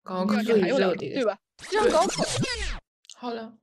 高考你最还有两个， 热的一个， 对吧？就像对， 高考， 好了，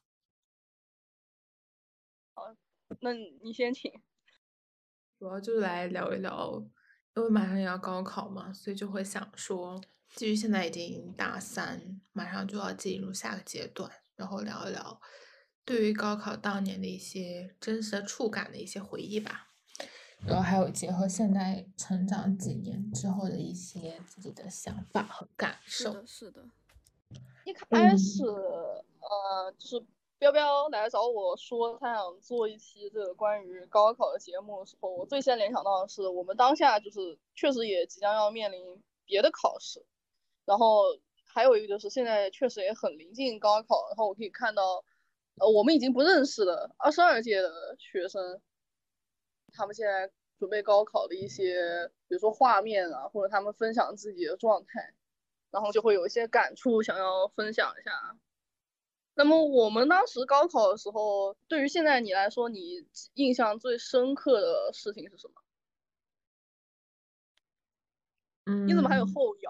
那你先请。 主要就是来聊一聊，因为马上要高考嘛，所以就会想说，基于现在已经大三，马上就要进入下个阶段，然后聊一聊对于高考当年的一些真实的触感的一些回忆吧。然后还有结合现在成长几年之后的一些自己的想法和感受。 是的，是的。 一开始， 嗯就是彪彪来找我说他想做一期这个关于高考的节目的时候，我最先联想到的是我们当下就是确实也即将要面临别的考试，然后还有一个就是现在确实也很临近高考，然后我可以看到，我们已经不认识的22届的学生，他们现在准备高考的一些，比如说画面啊，或者他们分享自己的状态，然后就会有一些感触想要分享一下。那么我们当时高考的时候，对于现在你来说，你印象最深刻的事情是什么？你怎么还有嗯， 后摇？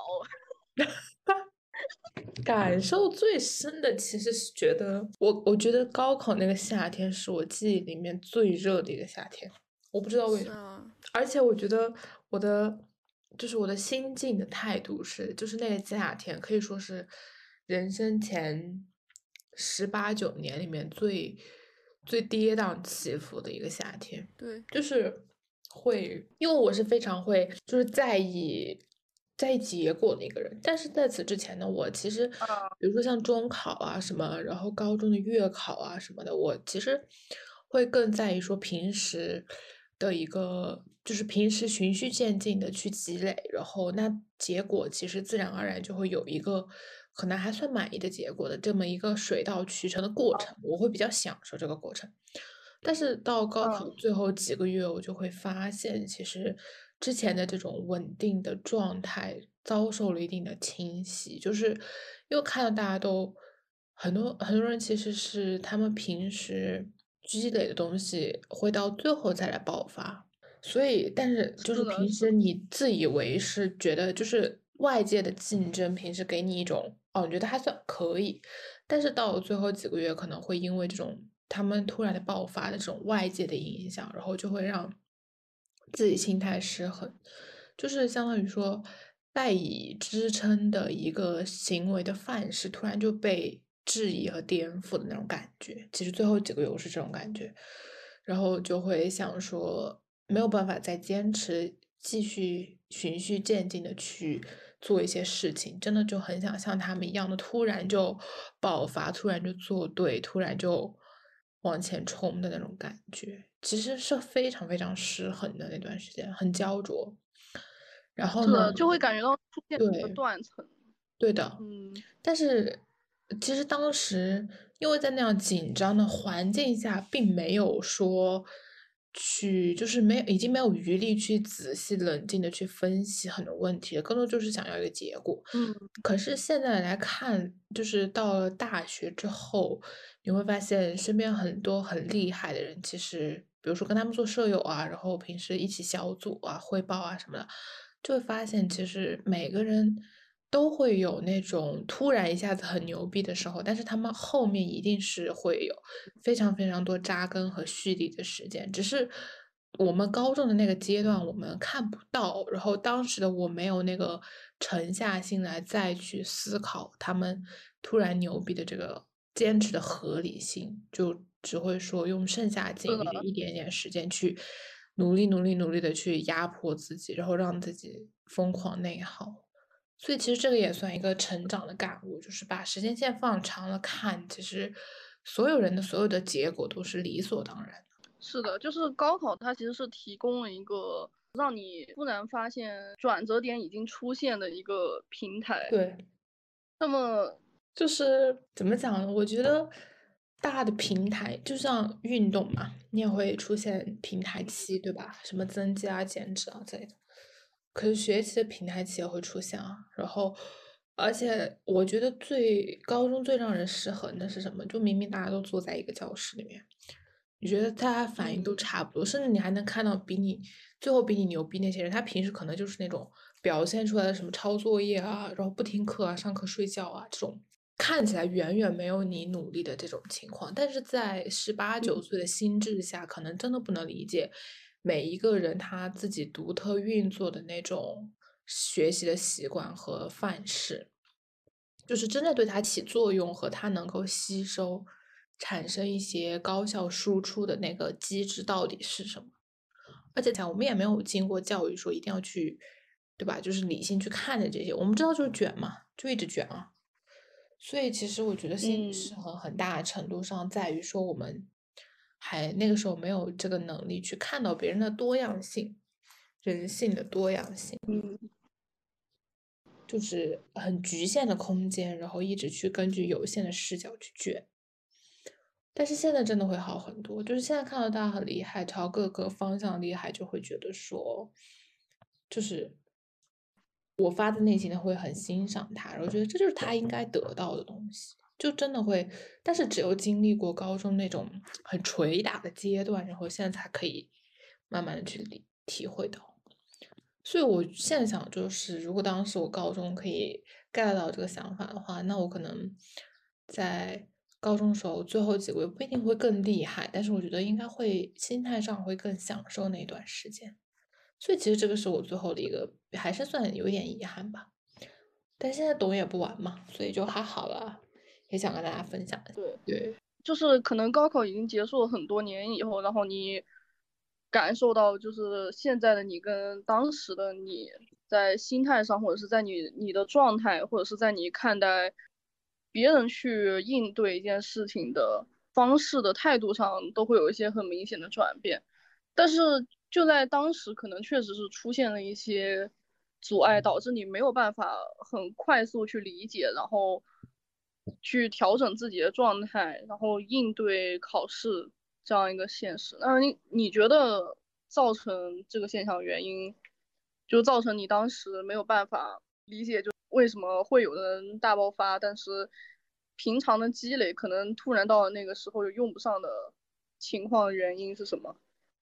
感受最深的其实是觉得我觉得高考那个夏天是我记忆里面最热的一个夏天，我不知道为什么， 是啊。 而且我觉得我的就是我的心境的态度是，就是那个夏天可以说是人生前18、19年里面最跌宕起伏的一个夏天。 对。 就是会，因为我是非常会就是在意结果的一个人，但是在此之前呢，我其实比如说像中考啊什么，然后高中的月考啊什么的，我其实会更在意说平时的一个，就是平时循序渐进的去积累，然后那结果其实自然而然就会有一个可能还算满意的结果的这么一个水到渠成的过程，我会比较享受这个过程。但是到高考嗯， 最后几个月，我就会发现，其实之前的这种稳定的状态遭受了一定的侵袭，就是因为看到大家都很多人其实是他们平时积累的东西会到最后再来爆发，所以但是就是是的， 平是的， 时你自以为是觉得就是外界的竞争，平时给你一种哦，你觉得还算可以，但是到了最后几个月，可能会因为这种他们突然的爆发的这种外界的影响，然后就会让自己心态失衡，就是相当于说赖以支撑的一个行为的范式，突然就被质疑和颠覆的那种感觉。其实最后几个月我是这种感觉，然后就会想说没有办法再坚持，继续循序渐进的去做一些事情，真的就很想像他们一样的突然就爆发，突然就做对，突然就往前冲的那种感觉，其实是非常非常失衡的那段时间，很焦灼。然后呢， 是的，就会感觉到出现一个对， 断层。 对的， 嗯， 但是其实当时因为在那样紧张的环境下，并没有说去，就是已经没有余力去仔细冷静的去分析很多问题了，更多就是想要一个结果。 嗯， 可是现在来看，就是到了大学之后，你会发现身边很多很厉害的人，其实比如说跟他们做舍友啊，然后平时一起小组啊、汇报啊什么的，就会发现其实每个人都会有那种突然一下子很牛逼的时候，但是他们后面一定是会有非常非常多扎根和蓄力的时间，只是我们高中的那个阶段我们看不到，然后当时的我没有那个沉下心来再去思考他们突然牛逼的这个坚持的合理性，就只会说用剩下是的， 仅余的一点点时间去努力努力努力的去压迫自己，然后让自己疯狂内耗。所以其实这个也算一个成长的感悟，就是把时间线放长了看，其实所有人的所有的结果都是理所当然的。 是的，就是高考，它其实是提供了一个让你突然发现转折点已经出现的一个平台。 对， 那么， 就是怎么讲呢？我觉得大的平台就像运动嘛，你也会出现平台期，对吧？什么增肌啊、减脂啊之类的。可是学习的平台期也会出现啊。然后，而且我觉得高中最让人失衡的是什么？就明明大家都坐在一个教室里面，你觉得大家反应都嗯， 差不多，甚至你还能看到最后比你牛逼那些人，他平时可能就是那种表现出来的什么抄作业啊，然后不听课啊，上课睡觉啊这种，看起来远远没有你努力的这种情况，但是在18、19岁的心智下，可能真的不能理解每一个人他自己独特运作的那种学习的习惯和范式，就是真的对他起作用和他能够吸收、产生一些高效输出的那个机制到底是什么。而且讲我们也没有经过教育说一定要去，对吧？就是理性去看的这些，我们知道就是卷嘛，就一直卷啊。所以其实我觉得心理失衡很大程度上在于说我们还那个时候没有这个能力去看到别人的多样性，人性的多样性，就是很局限的空间，然后一直去根据有限的视角去卷。但是现在真的会好很多，就是现在看到大家很厉害，朝各个方向厉害，就会觉得说，就是我发自内心的会很欣赏他，然后觉得这就是他应该得到的东西，就真的会。但是只有经历过高中那种很捶打的阶段，然后现在才可以慢慢的去体会到。所以我现在想就是，如果当时我高中可以 get 到这个想法的话，那我可能在高中时候最后几个月不一定会更厉害，但是我觉得应该会心态上会更享受那段时间。所以其实这个是我最后的一个，还是算有一点遗憾吧。但现在懂也不晚嘛，所以就还好了，也想跟大家分享一下。 对， 对， 就是可能高考已经结束了很多年以后，然后你感受到就是现在的你跟当时的你在心态上，或者是在你的状态，或者是在你看待别人去应对一件事情的方式的态度上，都会有一些很明显的转变。但是就在当时，可能确实是出现了一些阻碍，导致你没有办法很快速去理解，然后去调整自己的状态，然后应对考试这样一个现实。那你觉得造成这个现象原因，就造成你当时没有办法理解，就为什么会有人大爆发，但是平常的积累可能突然到了那个时候又用不上的情况，原因是什么？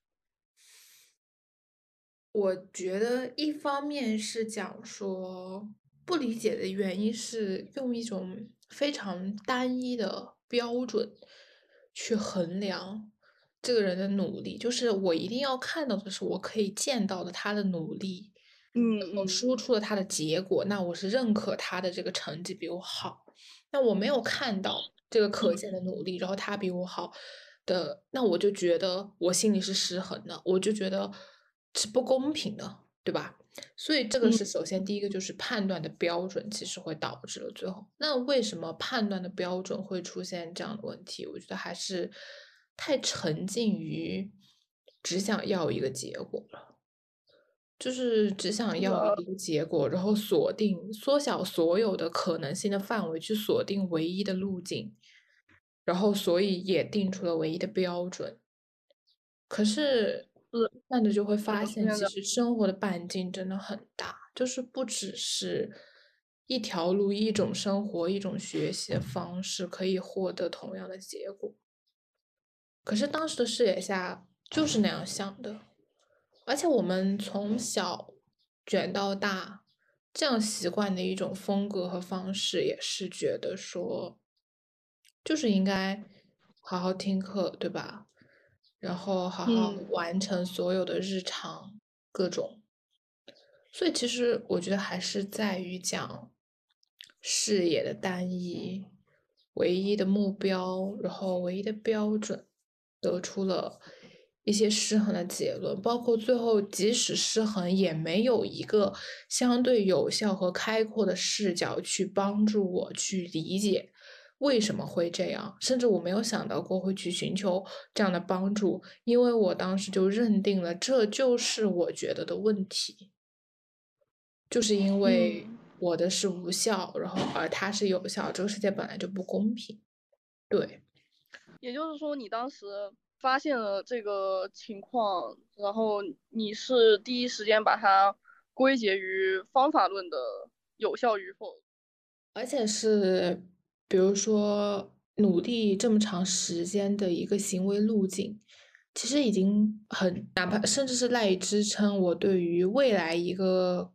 我觉得一方面是讲说不理解的原因是用一种非常单一的标准去衡量这个人的努力，就是我一定要看到的是我可以见到的他的努力，然后嗯输出了他的结果，那我是认可他的这个成绩比我好。那我没有看到这个可见的努力，然后他比我好的，那我就觉得我心里是失衡的，我就觉得是不公平的，对吧？所以这个嗯是首先第一个就是判断的标准，其实会导致了最后。那为什么判断的标准会出现这样的问题？我觉得还是太沉浸于只想要一个结果了。就是只想是啊， 要一个结果，然后缩小所有的可能性的范围，去锁定唯一的路径，然后所以也定出了唯一的标准。可是是慢着就会怎发现， 么出现的？ 其实生活的半径真的很大，就是不只是一条路、一种生活、一种学习的方式可以获得同样的结果。可是当时的视野下就是那样想的，而且我们从小卷到大，这样习惯的一种风格和方式，也是觉得说，就是应该好好听课，对吧？然后好好嗯完成所有的日常各种。所以其实我觉得还是在于讲视野的单一，唯一的目标，然后唯一的标准，得出了一些失衡的结论。包括最后即使失衡，也没有一个相对有效和开阔的视角去帮助我去理解为什么会这样，甚至我没有想到过会去寻求这样的帮助，因为我当时就认定了这就是我觉得的问题。就是因为嗯。 我的是无效，然后而他是有效，这个世界本来就不公平。对， 也就是说，你当时发现了这个情况，然后你是第一时间把它归结于方法论的有效与否。 而且是比如说努力这么长时间的一个行为路径，其实已经很，哪怕甚至是赖以支撑我对于未来一个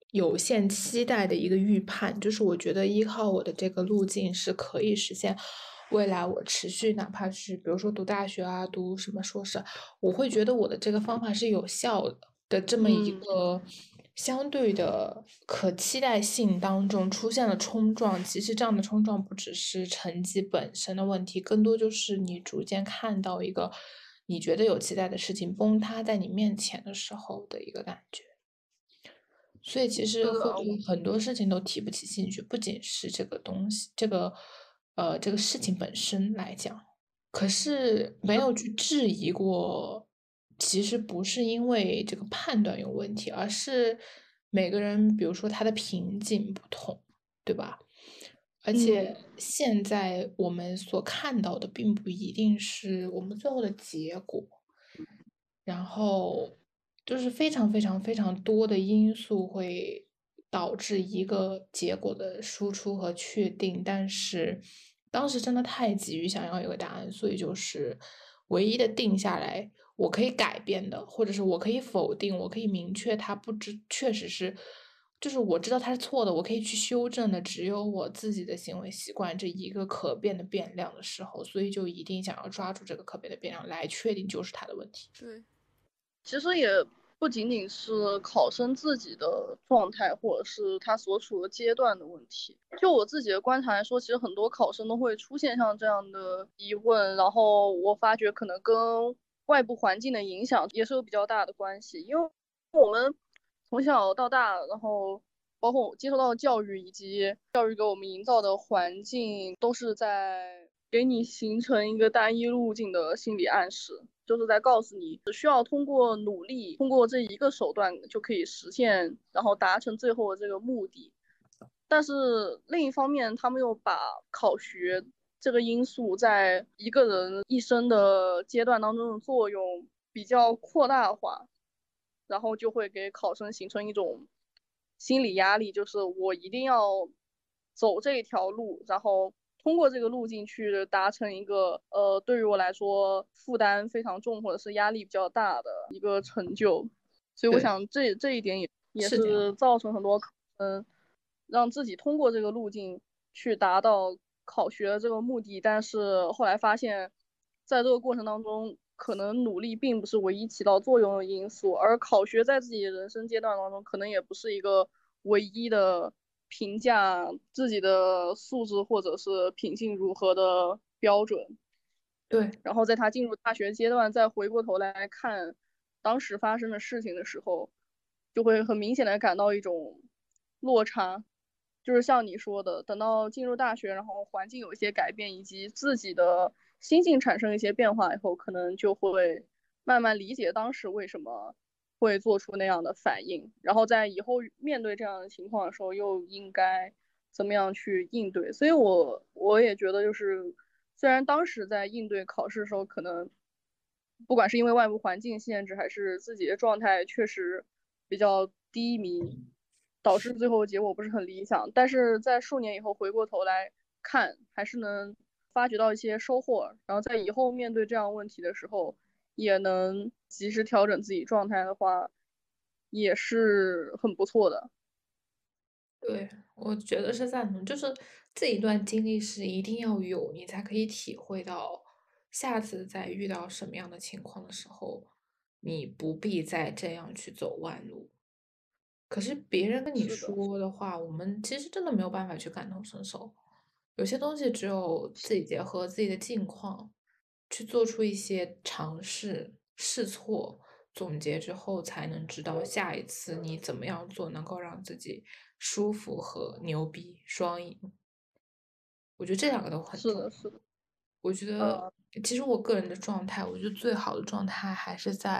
有限期待的一个预判，就是我觉得依靠我的这个路径是可以实现未来我持续，哪怕是比如说读大学啊，读什么硕士，我会觉得我的这个方法是有效的这么一个相对的可期待性当中出现了冲撞。其实这样的冲撞不只是成绩本身的问题，更多就是你逐渐看到一个你觉得有期待的事情崩塌在你面前的时候的一个感觉。所以其实是的， 会对很多事情都提不起兴趣，不仅是这个东西，这个事情本身来讲，可是没是有去质疑过，其实不是因为这个判断有问题，而是每个人，比如说他的瓶颈不同，对吧？而且现在我们所看到的，并不一定是我们最后的结果。然后就是非常非常非常多的因素会导致一个结果的输出和确定，但是当时真的太急于想要一个答案，所以就是唯一的定下来，我可以改变的，或者是我可以否定，我可以明确它不知确实是，就是我知道它是错的，我可以去修正的，只有我自己的行为习惯这一个可变的变量的时候，所以就一定想要抓住这个可变的变量来确定就是它的问题。 对， 其实也不仅仅是考生自己的状态，或者是他所处的阶段的问题。就我自己的观察来说，其实很多考生都会出现像这样的疑问，然后我发觉可能跟外部环境的影响也是有比较大的关系，因为我们从小到大，然后包括我接受到的教育以及教育给我们营造的环境，都是在给你形成一个单一路径的心理暗示。就是在告诉你，只需要通过努力，通过这一个手段就可以实现，然后达成最后的这个目的。但是另一方面，他们又把考学这个因素在一个人一生的阶段当中的作用比较扩大化，然后就会给考生形成一种心理压力，就是我一定要走这一条路，然后通过这个路径去达成一个对于我来说负担非常重或者是压力比较大的一个成就。所以我对， 想这一点也是这样。 是造成很多让自己通过这个路径去达到考学的这个目的，但是后来发现，在这个过程当中，可能努力并不是唯一起到作用的因素，而考学在自己人生阶段当中，可能也不是一个唯一的评价自己的素质或者是品性如何的标准。 对， 然后在他进入大学阶段，再回过头来看当时发生的事情的时候，就会很明显的感到一种落差，就是像你说的，等到进入大学，然后环境有一些改变，以及自己的心境产生一些变化以后，可能就会慢慢理解当时为什么会做出那样的反应，然后在以后面对这样的情况的时候，又应该怎么样去应对。所以我也觉得，就是虽然当时在应对考试的时候，可能不管是因为外部环境限制，还是自己的状态确实比较低迷，导致最后结果不是很理想。但是在数年以后回过头来看，还是能发掘到一些收获，然后在以后面对这样问题的时候，也能及时调整自己状态的话，也是很不错的。 对，我觉得是赞同，就是这一段经历是一定要有，你才可以体会到下次再遇到什么样的情况的时候，你不必再这样去走弯路。可是别人跟你是的， 说的话，我们其实真的没有办法去感同身受。有些东西只有自己结合自己的境况，去做出一些尝试、试错、总结之后，才能知道下一次你怎么样做能够让自己舒服和牛逼双赢。我觉得这两个都很重要。 是的，是的， 我觉得， 呃， 其实我个人的状态，我觉得最好的状态还是在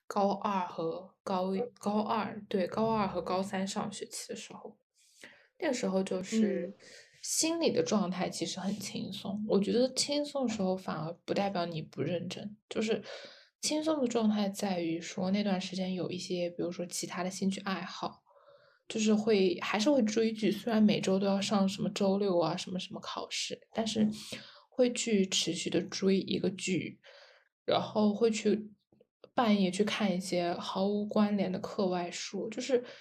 高二和高三上学期的时候，那个时候就嗯， 是心理的状态其实很轻松。我觉得轻松的时候反而不代表你不认真，就是轻松的状态在于说那段时间有一些，比如说其他的兴趣爱好。就是还是会追剧，虽然每周都要上什么周六啊什么什么考试，但是会去持续的追一个剧，然后会去半夜去看一些毫无关联的课外书，就是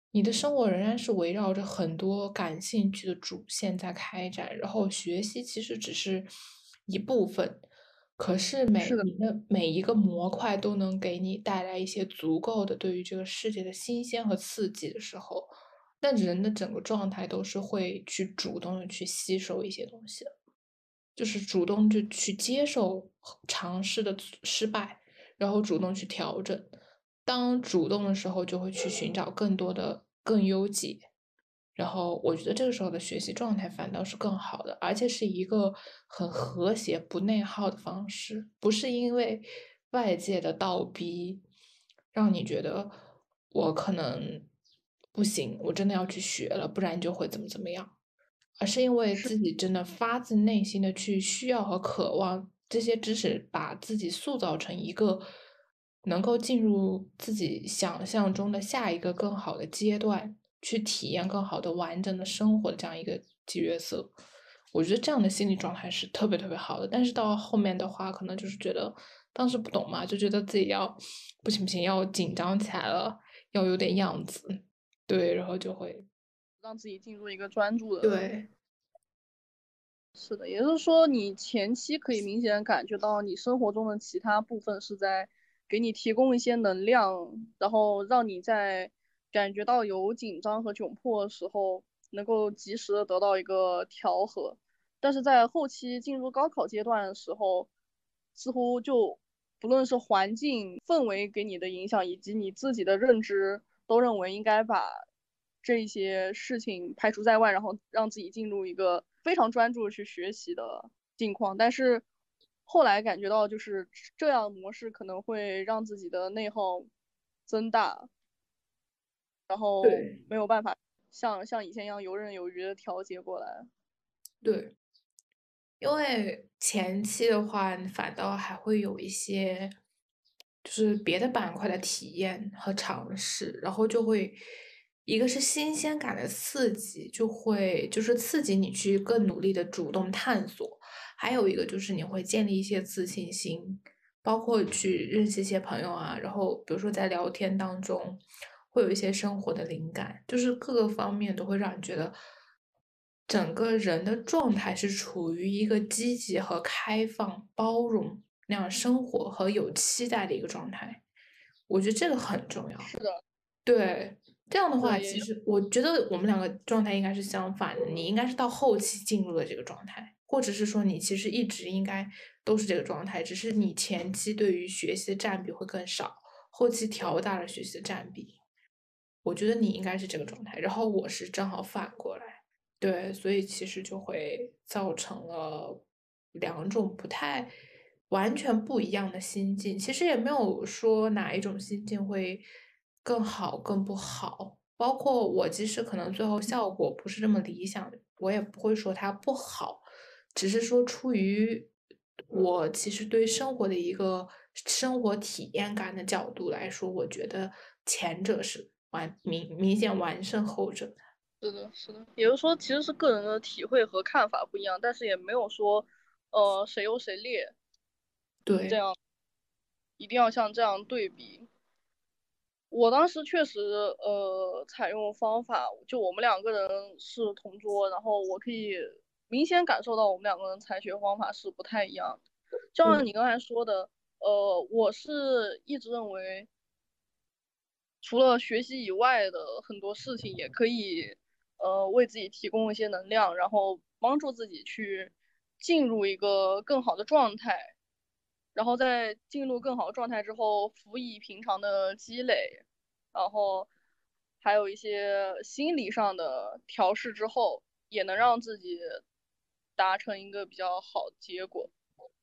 你的生活仍然是围绕着很多感兴趣的主线在开展，然后学习其实只是一部分。可是是的， 你的每一个模块都能给你带来一些足够的对于这个世界的新鲜和刺激的时候，那人的整个状态都是会去主动的去吸收一些东西的。就是主动就去接受尝试的失败，然后主动去调整。当主动的时候，就会去寻找更多的更优解。然后我觉得这个时候的学习状态反倒是更好的，而且是一个很和谐、不内耗的方式，不是因为外界的倒逼让你觉得我可能不行，我真的要去学了，不然就会怎么怎么样。而是因为是自己真的发自内心的去需要和渴望这些知识，把自己塑造成一个能够进入自己想象中的下一个更好的阶段，去体验更好的完整的生活的这样一个角色。我觉得这样的心理状态是特别特别好的，但是到后面的话，可能就是觉得当时不懂嘛，就觉得自己要不行不行，要紧张起来了，要有点样子，对，然后就会让自己进入一个专注的。 对是的，也就是说，你前期可以明显感觉到你生活中的其他部分是在给你提供一些能量，然后让你在感觉到有紧张和窘迫的时候，能够及时的得到一个调和。但是在后期进入高考阶段的时候，似乎就不论是环境氛围给你的影响，以及你自己的认知，都认为应该把这些事情排除在外，然后让自己进入一个非常专注去学习的境况。但是后来感觉到，就是这样的模式可能会让自己的内耗增大，然后对。 没有办法像以前一样游刃有余的调节过来。 对，因为前期的话，反倒还会有一些，就是别的板块的体验和尝试，然后就会一个是新鲜感的刺激，就是刺激你去更努力的主动探索，还有一个就是你会建立一些自信心，包括去认识一些朋友啊，然后比如说在聊天当中会有一些生活的灵感，就是各个方面都会让你觉得整个人的状态是处于一个积极和开放、包容那样生活和有期待的一个状态。我觉得这个很重要。 是的， 对，这样的话， 是的，也其实我觉得我们两个状态应该是相反的。你应该是到后期进入了这个状态，或者是说你其实一直应该都是这个状态，只是你前期对于学习的占比会更少，后期调大了学习的占比。我觉得你应该是这个状态，然后我是正好反过来。对，所以其实就会造成了两种不太完全不一样的心境。其实也没有说哪一种心境会更好更不好。包括我，即使可能最后效果不是这么理想，我也不会说它不好，只是说出于我其实对生活的一个生活体验感的角度来说，我觉得前者是明显完胜后者的。 是的，是的，也就是说，其实是个人的体会和看法不一样，但是也没有说，谁优谁劣，这对。 样一定要像这样对比。我当时确实，采用方法，就我们两个人是同桌，然后我可以明显感受到我们两个人采取的方法是不太一样的。就像对。 你刚才说的，我是一直认为，除了学习以外的很多事情，也可以，为自己提供一些能量，然后帮助自己去进入一个更好的状态。然后在进入更好的状态之后，辅以平常的积累，然后还有一些心理上的调试之后，也能让自己达成一个比较好的结果。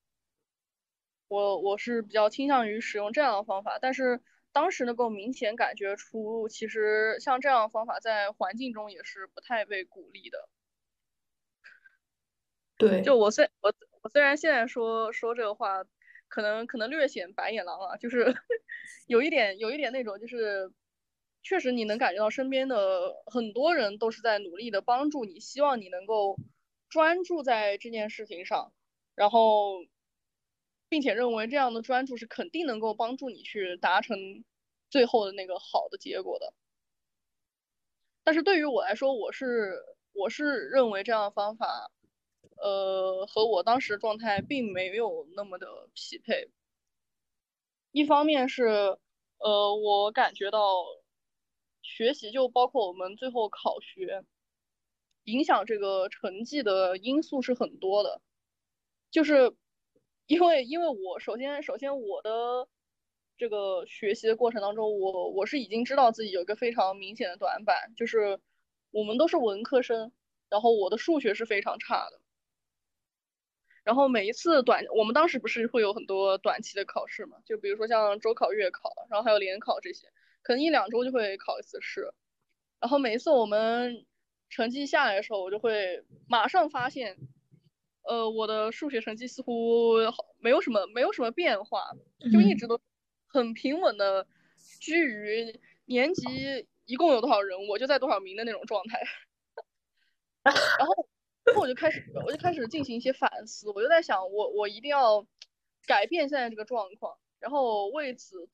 我是比较倾向于使用这样的方法，但是当时能够明显感觉出，其实像这样的方法在环境中也是不太被鼓励的。就对。 我虽然现在说这个话，可能略显白眼狼啊，就是有一点那种，就是确实你能感觉到身边的很多人都是在努力的帮助你，希望你能够专注在这件事情上，然后并且认为这样的专注是肯定能够帮助你去达成最后的那个好的结果的。 但是对于我来说，我是认为这样的方法，和我当时状态并没有那么的匹配。一方面是，我感觉到学习就包括我们最后考学，影响这个成绩的因素是很多的。就是因为我首先我的这个学习的过程当中，我是已经知道自己有一个非常明显的短板，就是我们都是文科生，然后我的数学是非常差的。然后每一次我们当时不是会有很多短期的考试嘛，就比如说像周考、月考，然后还有联考这些，可能1、2周就会考一次试。然后每一次我们成绩下来的时候，我就会马上发现，我的数学成绩似乎没有什么变化，就一嗯， 直都很平稳的居于年级一共有多少人，我就在多少名的那种状态。然后我就开始进行一些反思，我就在想，我一定要改变现在这个状况，然后为此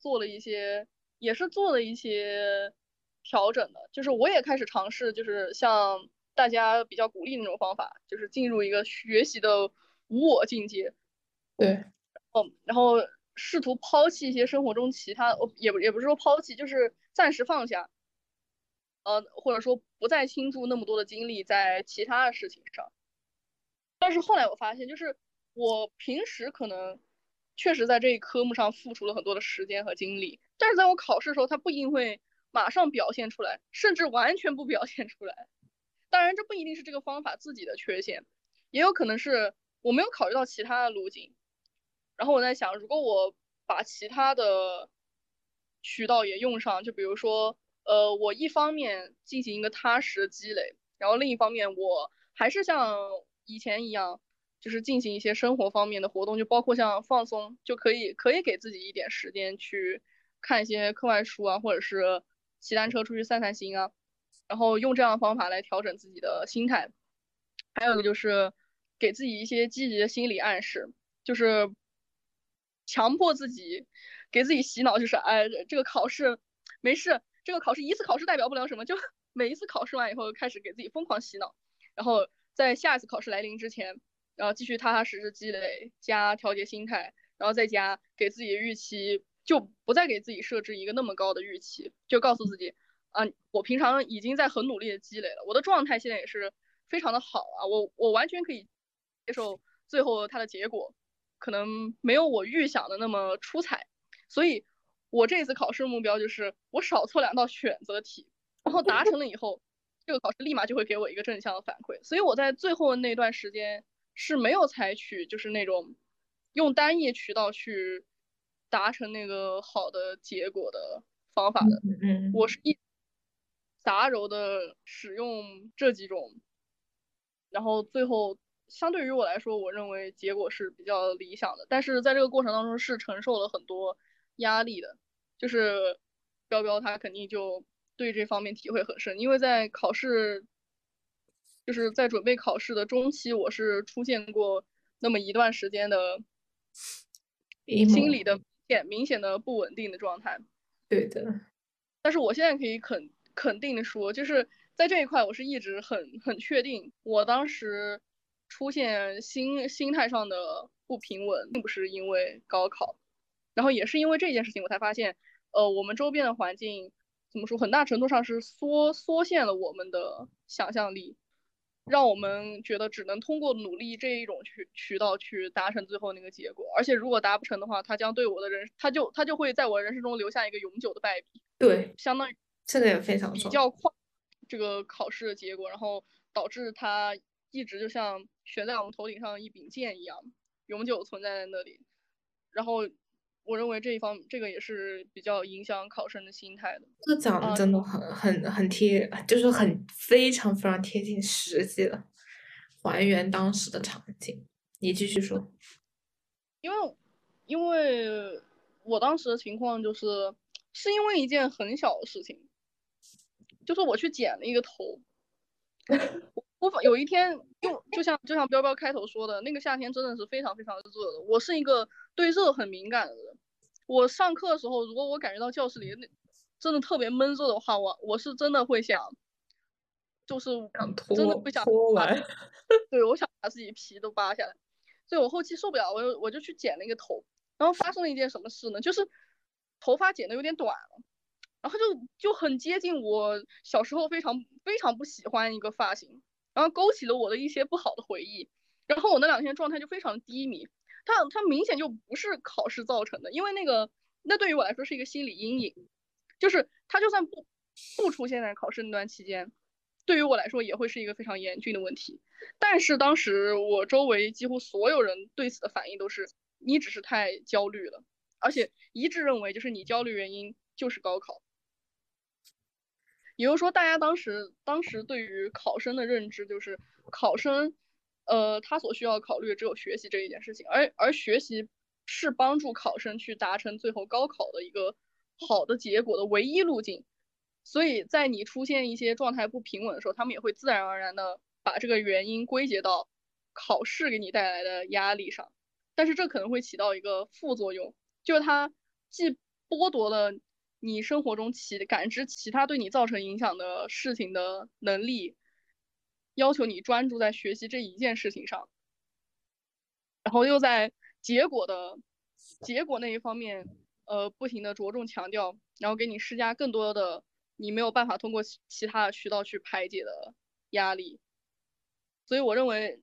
也是做了一些调整的，就是我也开始尝试，就是像大家比较鼓励那种方法，就是进入一个学习的无我境界， 对然后试图抛弃一些生活中其他，也不是说抛弃，就是暂时放下，或者说不再倾注那么多的精力在其他的事情上。但是后来我发现，就是我平时可能确实在这一科目上付出了很多的时间和精力，但是在我考试的时候，它不一定会马上表现出来，甚至完全不表现出来。当然，这不一定是这个方法自己的缺陷，也有可能是我没有考虑到其他的路径。然后我在想，如果我把其他的渠道也用上，就比如说，我一方面进行一个踏实的积累，然后另一方面我还是像以前一样，就是进行一些生活方面的活动，就包括像放松，就可以给自己一点时间去看一些课外书啊，或者是骑单车出去散散心啊，然后用这样的方法来调整自己的心态。还有一个就是给自己一些积极的心理暗示，就是强迫自己给自己洗脑，就是哎，这个考试没事，这个考试一次考试代表不了什么，就每一次考试完以后开始给自己疯狂洗脑，然后在下一次考试来临之前，然后继续踏踏实实积累，加调节心态，然后再加给自己的预期，就不再给自己设置一个那么高的预期，就告诉自己啊，我平常已经在很努力的积累了，我的状态现在也是非常的好啊，我完全可以接受最后它的结果。可能没有我预想的那么出彩，所以我这次考试目标就是我少错2道选择题，然后达成了以后，这个考试立马就会给我一个正向的反馈，所以我在最后的那段时间是没有采取就是那种用单一渠道去达成那个好的结果的方法的，我嗯是杂糅的使用这几种，然后最后相对于我来说，我认为结果是比较理想的，但是在这个过程当中是承受了很多压力的，就是彪彪他肯定就对这方面体会很深，因为在考试，就是在准备考试的中期，我是出现过那么一段时间的心 ，emo， 理的明显的不稳定的状态。 对的， 但是我现在可以肯定的说，就是在这一块，我是一直很确定，我当时出现心态上的不平稳，并不是因为高考，然后也是因为这件事情，我才发现，我们周边的环境怎么说，很大程度上是缩限了我们的想象力，让我们觉得只能通过努力这一种渠道去达成最后那个结果，而且如果达不成的话，它将对我的人，它就会在我人生中留下一个永久的败笔。 对， 相当于这个也非常重要。 比较快这个考试的结果，然后导致它一直就像悬在我们头顶上一柄剑一样，永久存在在那里。然后我认为这个也是比较影响考生的心态的这讲的啊， 真的很贴，就是非常非常贴近实际的，还原当时的场景。你继续说。 因为我当时的情况是因为一件很小的事情，就是我去剪了一个头，我有一天就像彪彪开头说的，那个夏天真的是非常非常热的。我是一个对热很敏感的人。我上课的时候，如果我感觉到教室里真的特别闷热的话，我是真的会想， 就是想真的不想把， 拖完。 对，我想把自己皮都扒下来，所以我后期受不了，我就去剪了一个头，然后发生了一件什么事呢？就是头发剪的有点短了，然后就很接近我小时候非常非常不喜欢一个发型，然后勾起了我的一些不好的回忆，然后我那2天状态就非常低迷，它明显就不是考试造成的，因为那对于我来说是一个心理阴影，就是它就算不出现在考试那段期间，对于我来说也会是一个非常严峻的问题。但是当时我周围几乎所有人对此的反应都是，你只是太焦虑了，而且一致认为就是你焦虑原因就是高考。也就是说，大家当时对于考生的认知就是考生，他所需要考虑的只有学习这一件事情，而学习是帮助考生去达成最后高考的一个好的结果的唯一路径。所以在你出现一些状态不平稳的时候，他们也会自然而然的把这个原因归结到考试给你带来的压力上。但是这可能会起到一个副作用，就是它既剥夺了你生活中感知其他对你造成影响的事情的能力，要求你专注在学习这一件事情上，然后又在结果的结果那一方面，不停的着重强调，然后给你施加更多的你没有办法通过其他的渠道去排解的压力。所以我认为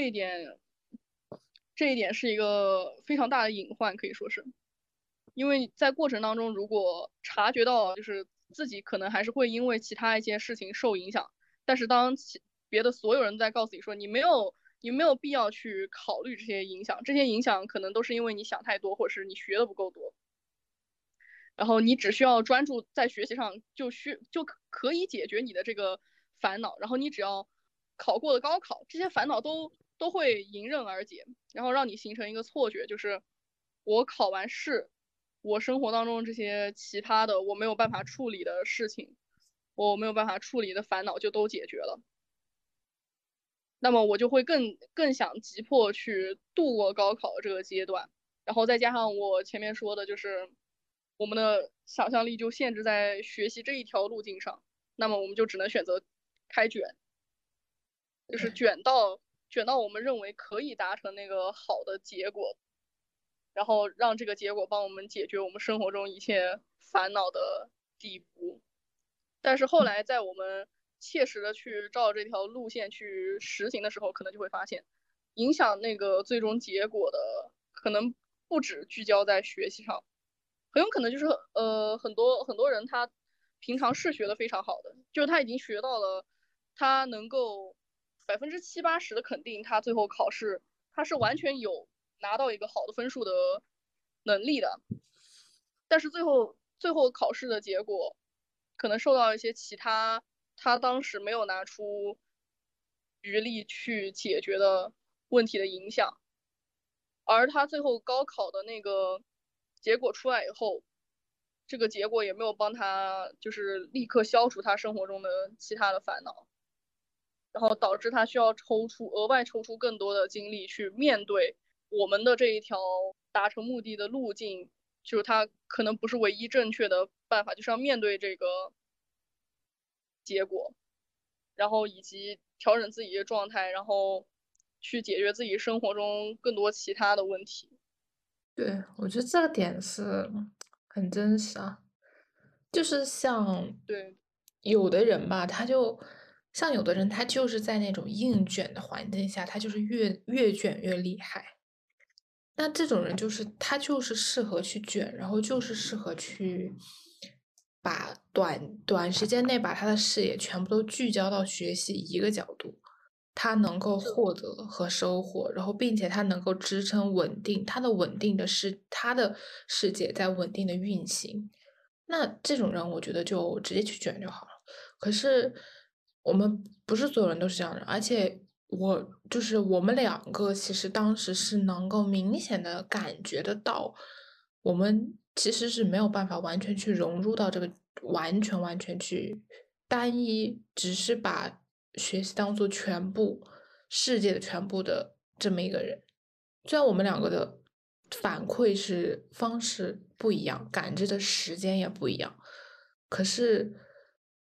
这一点是一个非常大的隐患，可以说是。因为在过程当中，如果察觉到就是自己可能还是会因为其他一些事情受影响，但是当别的所有人在告诉你说你没有必要去考虑这些影响，这些影响可能都是因为你想太多，或者是你学的不够多，然后你只需要专注在学习上，就可以解决你的这个烦恼，然后你只要考过了高考，这些烦恼都会迎刃而解，然后让你形成一个错觉，就是我考完试，我生活当中这些其他的我没有办法处理的事情，我没有办法处理的烦恼就都解决了，那么我就会更想急迫去度过高考这个阶段，然后再加上我前面说的，就是我们的想象力就限制在学习这一条路径上，那么我们就只能选择开卷，就是卷到我们认为可以达成那个好的结果，然后让这个结果帮我们解决我们生活中一切烦恼的地步。但是后来在我们切实的去照这条路线去实行的时候，可能就会发现，影响那个最终结果的可能不止聚焦在学习上，很有可能就是很多人他平常是学的非常好的，就是他已经学到了，他能够70%-80%的肯定，他最后考试他是完全有拿到一个好的分数的能力的，但是最后考试的结果可能受到一些其他他当时没有拿出余力去解决的问题的影响，而他最后高考的那个结果出来以后，这个结果也没有帮他就是立刻消除他生活中的其他的烦恼，然后导致他需要额外抽出更多的精力去面对我们的这一条达成目的的路径，就是他可能不是唯一正确的办法，就是要面对这个结果，然后以及调整自己的状态，然后去解决自己生活中更多其他的问题。 对，我觉得这个点是很真实啊，就是像对， 有的人吧，像有的人，他就是在那种硬卷的环境下，他就是越卷越厉害。那这种人就是他就是适合去卷，然后就是适合去把短时间内把他的视野全部都聚焦到学习一个角度，他能够是的， 获得和收获，然后并且他能够支撑稳定，他的世界在稳定的运行。那这种人，我觉得就直接去卷就好了。可是我们不是所有人都是这样的，而且我们两个其实当时是能够明显的感觉得到，我们其实是没有办法完全去融入到这个完全去单一，只是把学习当做全部世界的全部的这么一个人。虽然我们两个的反馈方式不一样，感知的时间也不一样，可是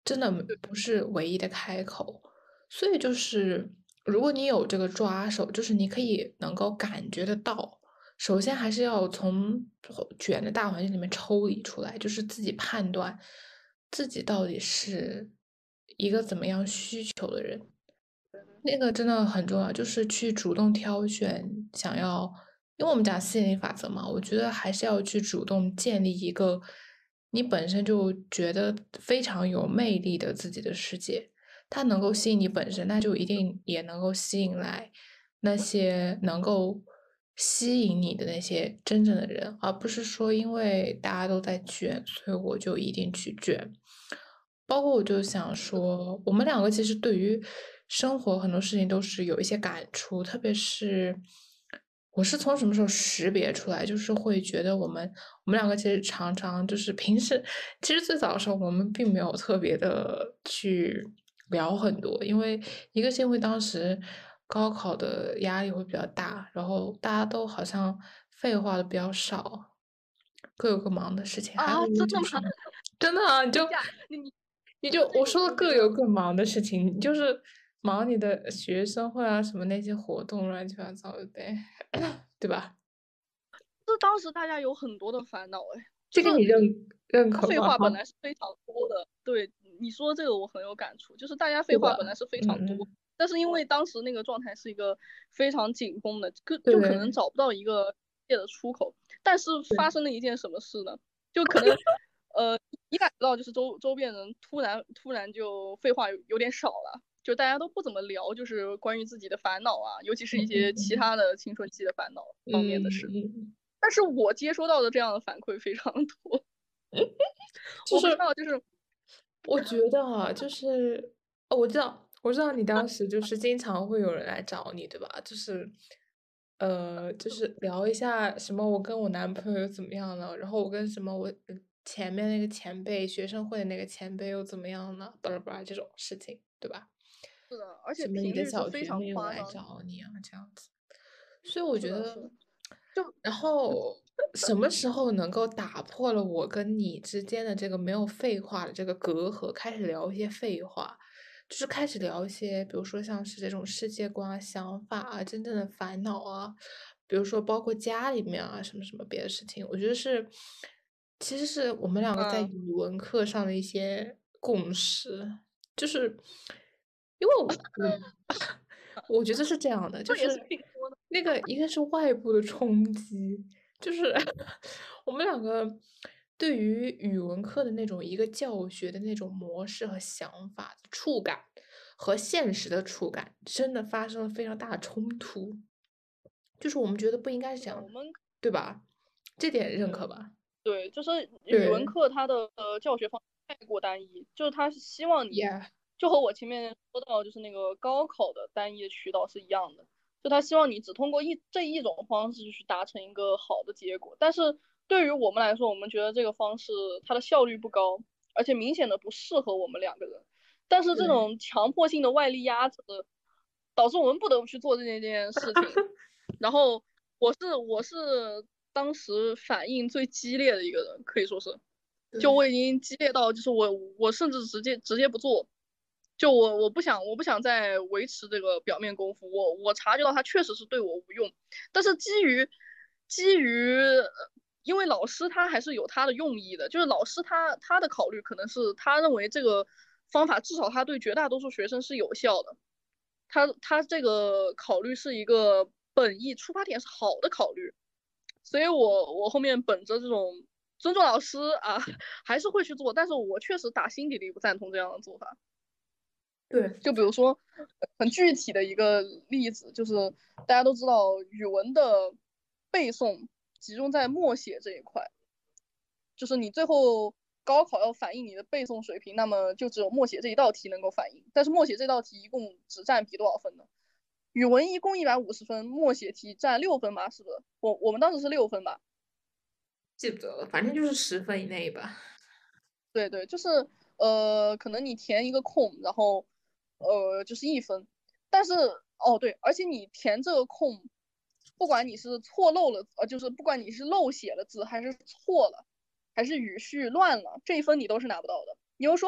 真的不是唯一的开口。所以就是如果你有这个抓手，就是你可以能够感觉得到。首先还是要从卷的大环境里面抽离出来，就是自己判断自己到底是一个怎么样需求的人。那个真的很重要，就是去主动挑选想要，因为我们讲吸引力法则嘛，我觉得还是要去主动建立一个你本身就觉得非常有魅力的自己的世界，它能够吸引你本身，那就一定也能够吸引来那些能够吸引你的那些真正的人，而不是说因为大家都在卷，所以我就一定去卷。包括我就想说，我们两个其实对于生活很多事情都是有一些感触，特别是我是从什么时候识别出来，就是会觉得我们两个其实常常就是平时其实最早的时候我们并没有特别的去聊很多，因为一个是因为当时高考的压力会比较大，然后大家都好像废话的比较少，各有各忙的事情，还有啊，真的吗？ 一个就是真的啊，你就等一下，你你说的这就我说的个我觉得各有各忙的事情，你就是忙你的学生会啊什么那些活动乱七八糟的呗，对吧？ 这当时大家有很多的烦恼，哎，就是这个你认可吗？ 他废话本哈， 来是非常多的。对你说这个我很有感触，就是大家废对吧？ 话本来是非常多， 嗯嗯， 但是因为当时那个状态是一个非常紧绷的，就可能对找不到一个界的出口。但是对， 发生了一件什么事呢？就可能你感觉到就是周边人突然就废话有点少了，就大家都不怎么聊，就是关于自己的烦恼啊，尤其是一些其他的青春期的烦恼方面的事。 嗯， 但是我接收到的这样的反馈非常多，我不知就是道，就是我觉得啊，就是哦，我知道你当时就是经常会有人来找你，对吧？就是聊一下什么我跟我男朋友怎么样了，然后我跟什么我前面那个前辈学生会的那个前辈又怎么样了，巴拉巴拉这种事情，对吧？ 是的，而且什么你的频率是小学非常妹又来夸张。 找你啊，这样子。所以我是的， 觉得， 是的，就然后什么时候能够打破了我跟你之间的这个没有废话的这个隔阂，开始聊一些废话，就是开始聊一些，比如说像是这种世界观啊、想法啊、真正的烦恼啊，比如说包括家里面啊什么什么别的事情，我觉得是，其实是我们两个在嗯， 语文课上的一些共识，就是因为我觉得是这样的，就这也是是挺多的。 那个一个是外部的冲击，就是我们两个对于语文课的那种一个教学的那种模式和想法、触感和现实的触感，真的发生了非常大的冲突。就是我们觉得不应该是是的， 这样的， 我们对吧？这点认可对吧？ 对，就是语文对课它的教学方式太过单一，就是它是希望你， ，yeah， 就和我前面说到就是那个高考的单一的渠道是一样的，就他希望你只通过这一种方式去达成一个好的结果。但是对于我们来说，我们觉得这个方式它的效率不高，而且明显的不适合我们两个人。但是这对， 种强迫性的外力压制，导致我们不得不去做这件事情。然后我是当时反应最激烈的一个人，可以说是，就对， 我已经激烈到就是我甚至直接不做，就我不想再维持这个表面功夫，我察觉到他确实是对我无用，但是基于因为老师他还是有他的用意的，就是老师他的考虑可能是他认为这个方法至少他对绝大多数学生是有效的，他这个考虑是一个本意出发点是好的考虑，所以我后面本着这种尊重老师啊，还是会去做，但是我确实打心底里不赞同这样的做法。 对， 就比如说很具体的一个例子，就是大家都知道语文的背诵集中在默写这一块，就是你最后高考要反映你的背诵水平，那么就只有默写这一道题能够反映。但是默写这道题一共只占比多少分呢？语文一共150分，默写题占6分吧？是不是？我们当时是6分吧？ 记不得了，反正就是10分以内吧。 对对，就是可能你填一个空，然后就是1分，但是哦对，而且你填这个空，不管你是错漏了，就是不管你是漏写了字还是错了，还是语序乱了，这1分你都是拿不到的。你又说，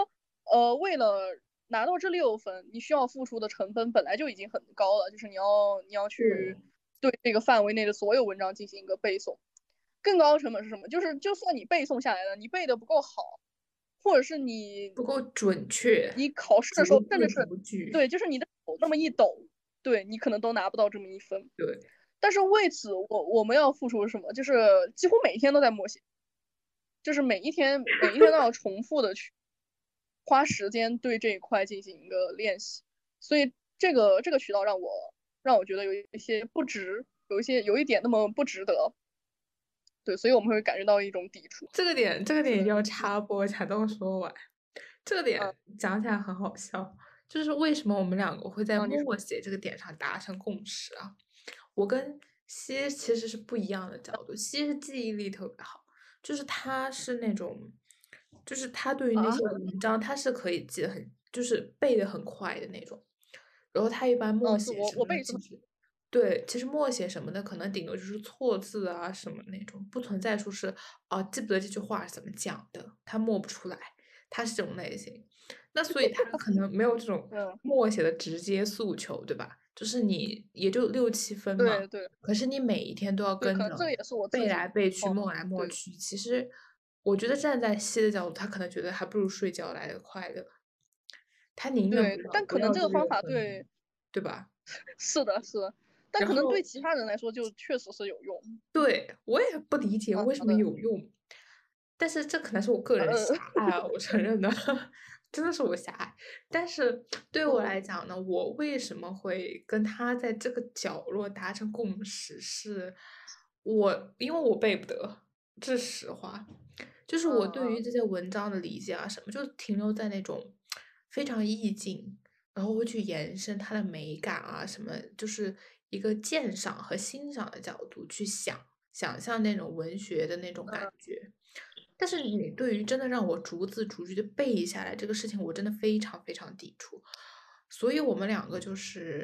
为了拿到这6分，你需要付出的成本本来就已经很高了，就是你要去对， 对这个范围内的所有文章进行一个背诵。更高的成本是什么？就是就算你背诵下来了，你背的不够好，或者是你不够准确， 你考试的时候甚逐字至是逐句。 对，就是你的手那么一抖，对你可能都拿不到这么1分。 对， 但是为此，我们要付出什么？就是几乎每一天都在默写，就是每一天都要重复的去花时间对这一块进行一个练习。所以这个渠道让我觉得有一些不值，有一点那么不值得。对，所以我们会感觉到一种抵触。 这个点一定要插播才能说完。这个嗯点讲起来很好笑，就是为什么我们两个会在嗯，你说默写这个点上达成共识啊？我跟西其实是不一样的角度，西是记忆力特别好，就是他是那种，就是他对于那啊， 些文章他是可以记得很，就是背的很快的那种。然后他一般默嗯，是写什么的， 我背是很其实对，其实默写什么的，可能顶多就是错字啊什么那种，不存在说是记不得这句话是怎么讲的，他默不出来，他是这种类型。那所以他可能没有这种嗯， 默写的直接诉求，对吧？就是你也就6、7分嘛， 对对可是你每一天都要对， 跟着可能这个也是我自背来己。 背去、 哦， 默来默对去。其实我觉得站在西的角度，他可能觉得还不如睡觉来的快乐，他宁愿不对， 要但可能这个这方六分， 法对， 对吧？ 是的，是的，但可能对然后其他人来说就确实是有用。 对，我也不理解为什么好的， 有用，但是这可能是我个人的狭隘啊，我承认的，真的是我狭隘。但是对我嗯来讲呢，我为什么会跟他在这个角落达成共识是，因为我背不得，这是实话。就是我对于嗯这些文章的理解啊什么，就停留在那种非常意境，然后会去延伸它的美感啊什么，就是一个鉴赏和欣赏的角度去想象那种文学的那种感嗯， 觉。但是你对于真的让我逐字逐句的背下来这个事情，我真的非常非常抵触。所以我们两个就是，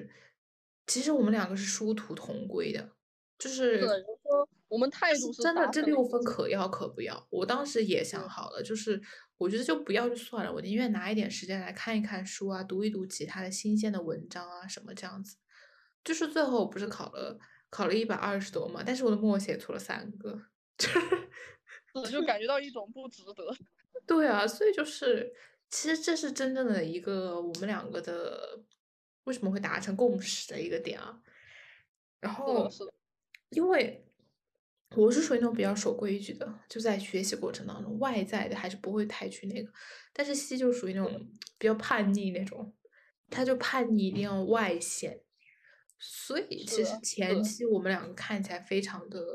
其实我们两个是殊途同归的，就是的， 是就是说我们态度是真的这达成了一致。 六分可要可不要。我当时也想对， 好了，就是我觉得就不要就算了，我宁愿拿一点时间来看一看书啊，读一读其他的新鲜的文章啊什么这样子。就是最后我不是考了120多嘛，但是我的默写错了3个。 是就感觉到一种不值得。 对啊，所以就是其实这是真正的一个我们两个的为什么会达成共识的一个点啊。然是的， 后， 是的， 因为我是属于那种比较守规矩的，就在学习过程当中，外在的还是不会太去那个。但是西就属于那种比较叛逆那种，他就叛逆一定要外显。所以其实是的，是的， 前期我们两个看起来非常的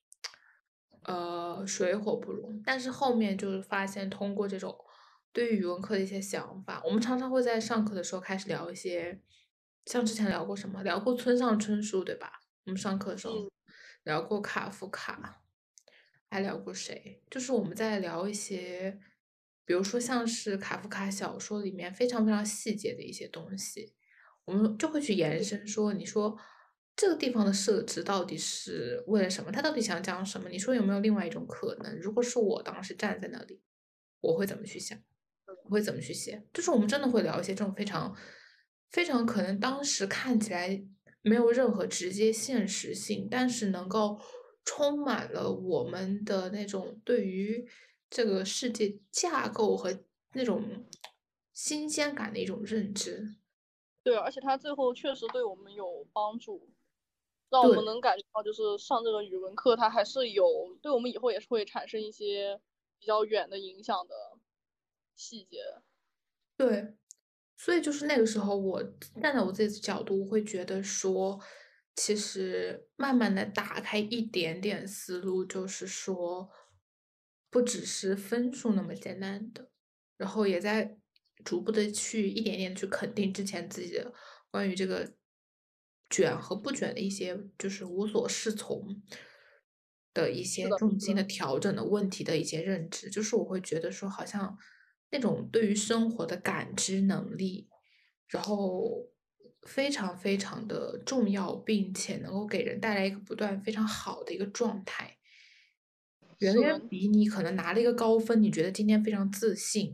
水火不容，但是后面就是发现通过这种对于语文课的一些想法，我们常常会在上课的时候开始聊一些，像之前聊过什么，聊过村上春树，对吧？我们上课的时候嗯， 聊过卡夫卡，还聊过谁？就是我们在聊一些，比如说像是卡夫卡小说里面非常非常细节的一些东西。我们就会去延伸说，你说这个地方的设置到底是为了什么？他到底想讲什么？你说有没有另外一种可能？如果是我当时站在那里，我会怎么去想？我会怎么去写？就是我们真的会聊一些这种非常非常可能当时看起来没有任何直接现实性，但是能够充满了我们的那种对于这个世界架构和那种新鲜感的一种认知。 对，而且它最后确实对我们有帮助，让我们对， 能感觉到，就是上这个语文课，它还是有对我们以后也是会产生一些比较远的影响的细节。 对，所以就是那个时候，我站在我自己的角度，我会觉得说，其实慢慢的打开一点点思路，就是说，不只是分数那么简单的，然后也在逐步的去一点点地去肯定之前自己的关于这个卷和不卷的一些，就是无所适从的一些是的，是的， 重心的调整的问题的一些认知，就是我会觉得说，好像那种对于生活的感知能力，然后非常非常的重要，并且能够给人带来一个不断非常好的一个状态，远是的， 远比你可能拿了一个高分，你觉得今天非常自信，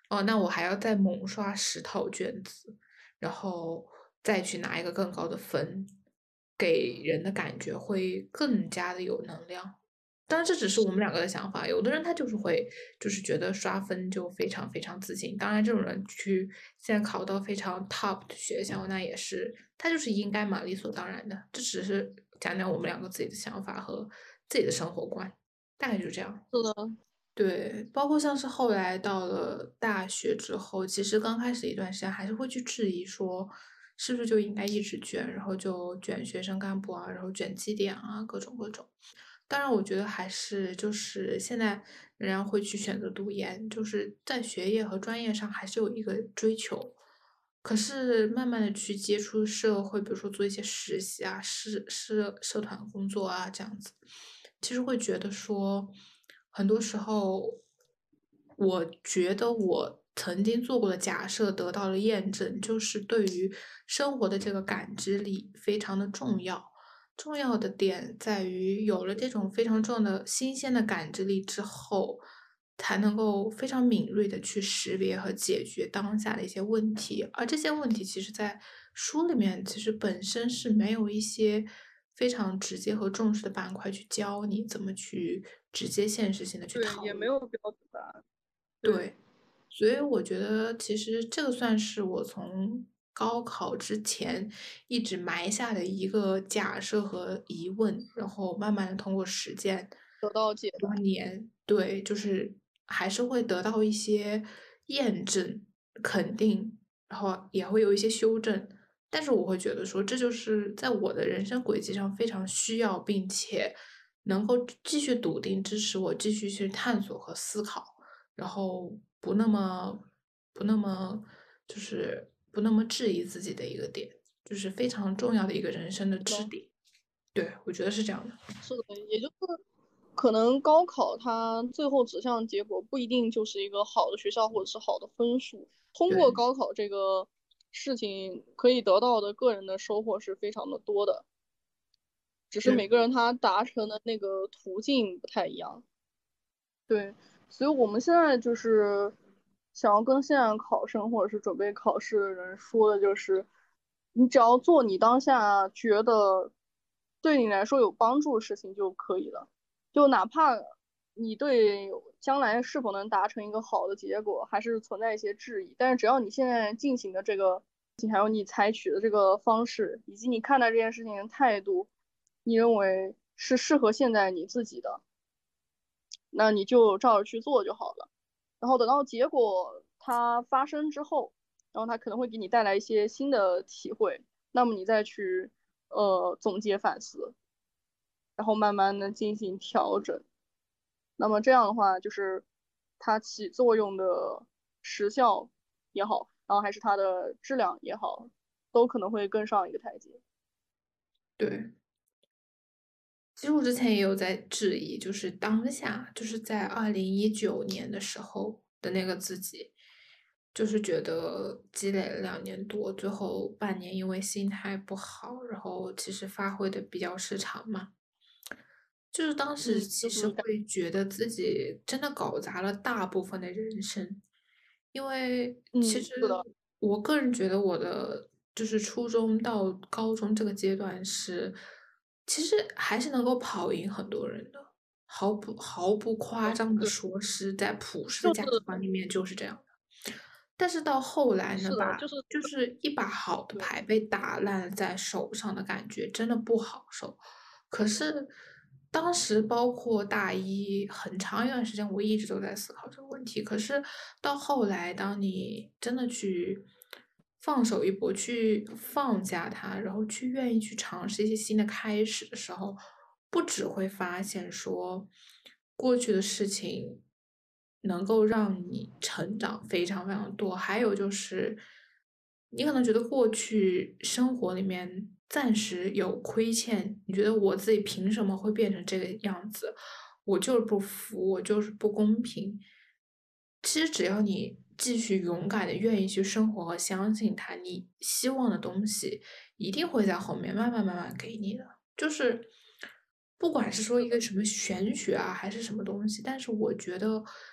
哦，那我还要再猛刷10套卷子，然后再去拿一个更高的分，给人的感觉会更加的有能量。当然，这只是我们两个的想法。有的人他就是会，就是觉得刷分就非常非常自信。当然，这种人去现在考到非常 top 的学校，那也是他就是应该嘛，理所当然的。这只是讲讲我们两个自己的想法和自己的生活观，大概就这样。 是的， 对，包括像是后来到了大学之后，其实刚开始一段时间还是会去质疑说，是不是就应该一直卷，然后就卷学生干部啊，然后卷绩点啊，各种各种。当然，我觉得还是就是现在仍然会去选择读研，就是在学业和专业上还是有一个追求。可是慢慢的去接触社会，比如说做一些实习啊、社团工作啊这样子，其实会觉得说，很多时候，我觉得我曾经做过的假设得到了验证，就是对于生活的这个感知力非常的重要。重要的点在于，有了这种非常重要的新鲜的感知力之后，才能够非常敏锐的去识别和解决当下的一些问题。而这些问题，其实在书里面其实本身是没有一些非常直接和重视的板块去教你怎么去直接现实性的去对， 讨论。 也没有标准答案。对， 对，所以我觉得其实这个算是我从高考之前一直埋下的一个假设和疑问，然后慢慢的通过实践， 得到解答。 多年，对，就是还是会得到一些验证、肯定，然后也会有一些修正。但是我会觉得说，这就是在我的人生轨迹上非常需要，并且能够继续笃定支持我继续去探索和思考。然后不那么不那么质疑自己的一个点，就是非常重要的一个人生的支的， 点。对，我觉得是这样的。 是的，也就是可能高考它最后指向结果不一定就是一个好的学校或者是好的分数。通过对高考这个事情可以得到的个人的收获是非常的多的，只是对， 每个人他达成的那个途径不太一样。对，所以我们现在就是想要跟现在考生或者是准备考试的人说的，就是你只要做你当下觉得对你来说有帮助的事情就可以了，就哪怕你对将来是否能达成一个好的结果还是存在一些质疑，但是只要你现在进行的这个，还有你采取的这个方式，以及你看待这件事情的态度，你认为是适合现在你自己的。那你就照着去做就好了。然后等到结果它发生之后，然后它可能会给你带来一些新的体会，那么你再去总结反思，然后慢慢的进行调整。那么这样的话，就是它起作用的时效也好，然后还是它的质量也好，都可能会更上一个台阶。 对，其实我之前也有在质疑，就是当下，就是在2019年的时候的那个自己，就是觉得积累了2年多，最后半年因为心态不好，然后其实发挥的比较失常嘛。就是当时嗯， 其实就是会觉得自己真的搞砸了大部分的人生，因为其实是的， 我个人觉得我的就是初中到高中这个阶段是，其实还是能够跑赢很多人的，毫不夸张的对， 说，是在普世的价值就是观里面就是这样的。但是到后来呢， 是的，就是就是一把好的对， 牌被打烂在手上的感觉，真的不好受。可是当时包括大一很长一段时间，我一直都在思考这个问题。可是到后来，当你真的去放手一搏，去放下它，然后去愿意去尝试一些新的开始的时候，不只会发现说过去的事情能够让你成长非常非常多，还有就是你可能觉得过去生活里面暂时有亏欠，你觉得我自己凭什么会变成这个样子？我就是不服，我就是不公平。其实只要你继续勇敢的愿意去生活和相信它，你希望的东西一定会在后面慢慢给你的。就是不管是说一个什么玄学啊，还是什么东西，但是我觉得，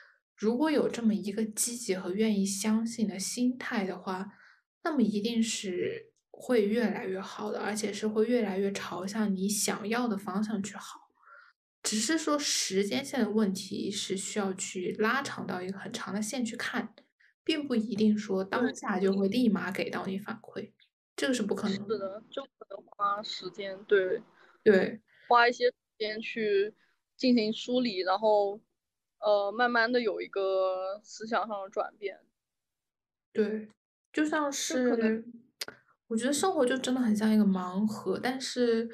如果有这么一个积极和愿意相信的心态的话，那么一定是会越来越好的，而且是会越来越朝向你想要的方向去好。只是说时间线的问题是需要去拉长到一个很长的线去看，并不一定说当对， 下就会立马给到你反馈，这个是不可能的。 是的，就可能花时间，对， 对花一些时间去进行梳理，然后慢慢的有一个思想上的转变， 对，就像就可能是我觉得生活就真的很像一个盲盒，但是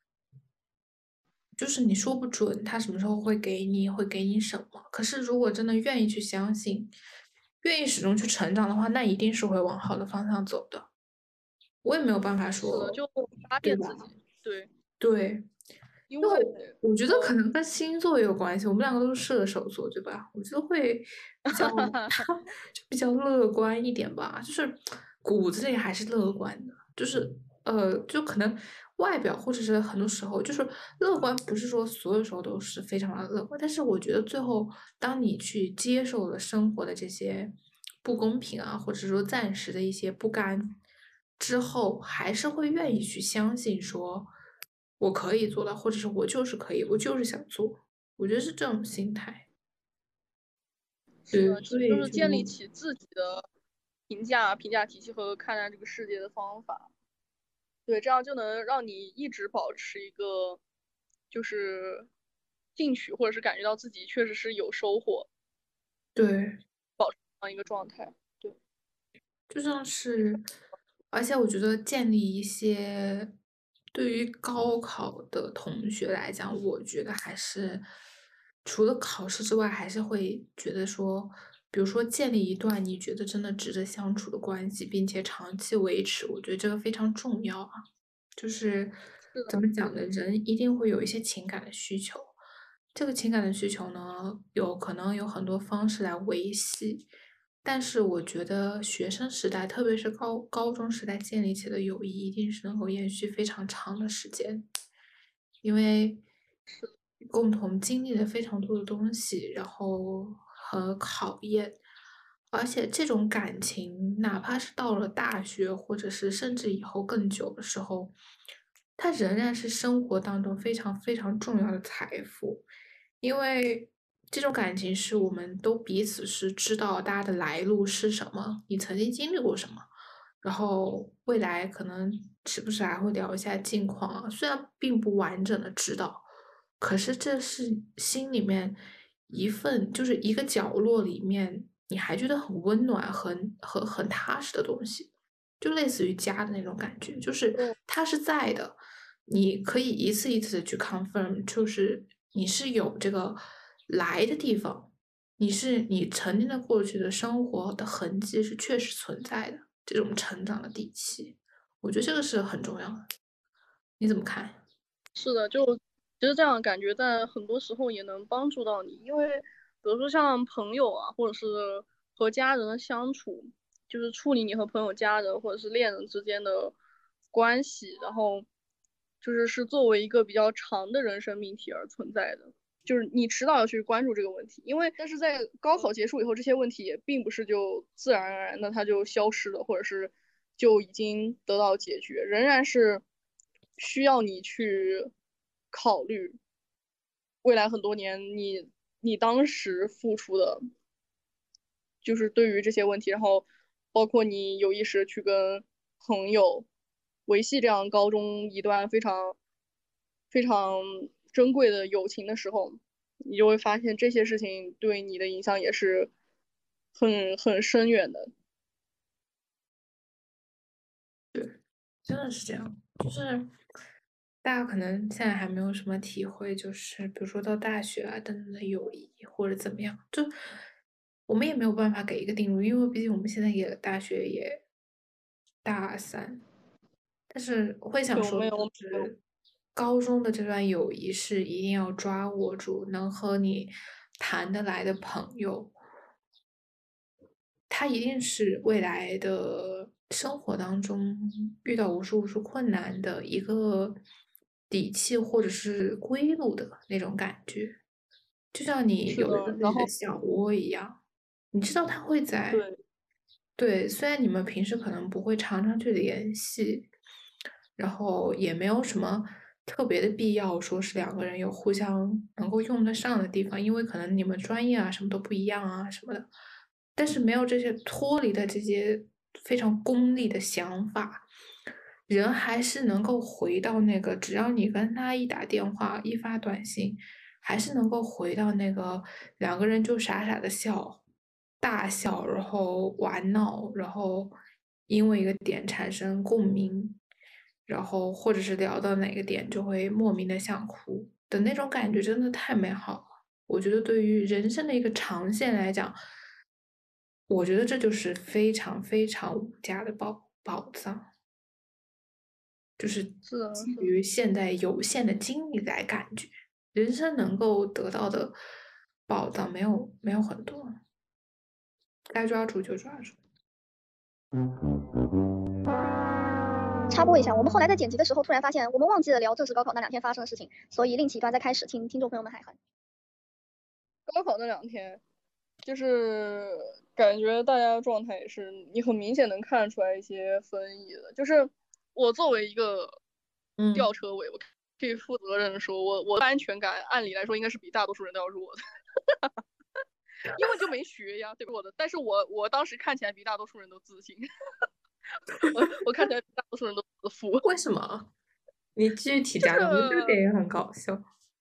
就是你说不准他什么时候会给你什么。可是如果真的愿意去相信，愿意始终去成长的话，那一定是会往好的方向走的。我也没有办法是的， 说， 就发对吧？ 现自己，对， 对，因为因为我觉得可能跟星座也有关系，我们两个都是射手座，对吧？我觉得会比较就比较乐观一点吧，就是骨子里还是乐观的，就是就可能外表或者是很多时候就是乐观，不是说所有时候都是非常的乐观，但是我觉得最后当你去接受了生活的这些不公平啊，或者说暂时的一些不甘之后，还是会愿意去相信说。我可以做到，或者是我就是可以，我就是想做，我觉得是这种心态。对， 是的，其所实就是建立以就起自己的评价体系和看待这个世界的方法。对，这样就能让你一直保持一个就是进取，或者是感觉到自己确实是有收获对， 这样一个状态。对， 就像是，而且我觉得建立一些对于高考的同学来讲，我觉得还是除了考试之外，还是会觉得说，比如说建立一段你觉得真的值得相处的关系，并且长期维持，我觉得这个非常重要啊。就是是的， 怎么讲呢？ 是的， 人一定会有一些情感的需求，这个情感的需求呢，有可能有很多方式来维系。但是我觉得学生时代，特别是高中时代建立起的友谊，一定是能够延续非常长的时间，因为共同经历了非常多的东西，然后和考验，而且这种感情，哪怕是到了大学，或者是甚至以后更久的时候，它仍然是生活当中非常非常重要的财富。因为这种感情是我们都彼此是知道大家的来路是什么，你曾经经历过什么，然后未来可能时不时还会聊一下近况啊，虽然并不完整的知道，可是这是心里面一份，就是一个角落里面，你还觉得很温暖、很踏实的东西，就类似于家的那种感觉，就是对， 它是在的。你可以一次一次的去 confirm，就是你是有这个来的地方，你曾经的过去的生活的痕迹是确实存在的，这种成长的底气，我觉得这个是很重要的。你怎么看？ 是的，就其实这样的感觉在很多时候也能帮助到你，因为比如说像朋友啊，或者是和家人的相处，就是处理你和朋友、家人或者是恋人之间的关系，然后是作为一个比较长的人生命题而存在的。就是你迟早要去关注这个问题，因为但是在高考结束以后，这些问题也并不是就自然而然的它就消失了，或者是就已经得到解决，仍然是需要你去考虑未来很多年你当时付出的，就是对于这些问题，然后包括你有意识去跟朋友维系这样高中一段非常非常珍贵的友情的时候，你就会发现这些事情对你的影响也是很深远的。 真的是这样，就是大家可能现在还没有什么体会，就是比如说到大学啊等等的友谊或者怎么样，就我们也没有办法给一个定论，因为毕竟我们现在也大学也大三，但是我会想对，我说的们有，我们有， 就是高中的这段友谊是一定要抓握住，能和你谈得来的朋友，他一定是未来的生活当中遇到无数困难的一个底气或者是归路的那种感觉，就像你是的， 有一个自己的然后小窝一样。 你知道他会在， 对， 对，虽然你们平时可能不会常常去联系，然后也没有什么特别的必要说是两个人有互相能够用得上的地方，因为可能你们专业啊什么都不一样啊什么的，但是没有这些脱离的这些非常功利的想法，人还是能够回到那个，只要你跟他一打电话一发短信。还是能够回到那个两个人就傻傻的笑，大笑，然后玩闹，然后因为一个点产生共鸣，然后或者是聊到哪个点就会莫名的想哭的那种感觉，真的太美好了。我觉得对于人生的一个长线来讲，我觉得这就是非常非常无价的宝藏，就是是的， 基是的。 于现在有限的精力来感觉。人生能够得到的宝藏没有很多，该抓住就抓住。 插播一下，我们后来在剪辑的时候，突然发现我们忘记了聊正式高考那2天发生的事情，所以另起一段再开始，请听众朋友们海涵。 高考那2天，就是感觉大家状态也是，你很明显能看出来一些分异的。就是我作为一个吊嗯车尾，我可以负责任说，我的安全感按理来说应该是比大多数人都要弱的，因为就没学呀，对不对？但是我当时看起来比大多数人都自信，我看起来比大多数人都自负， 为什么？你具体就讲讲，我觉得这个是点也很搞笑。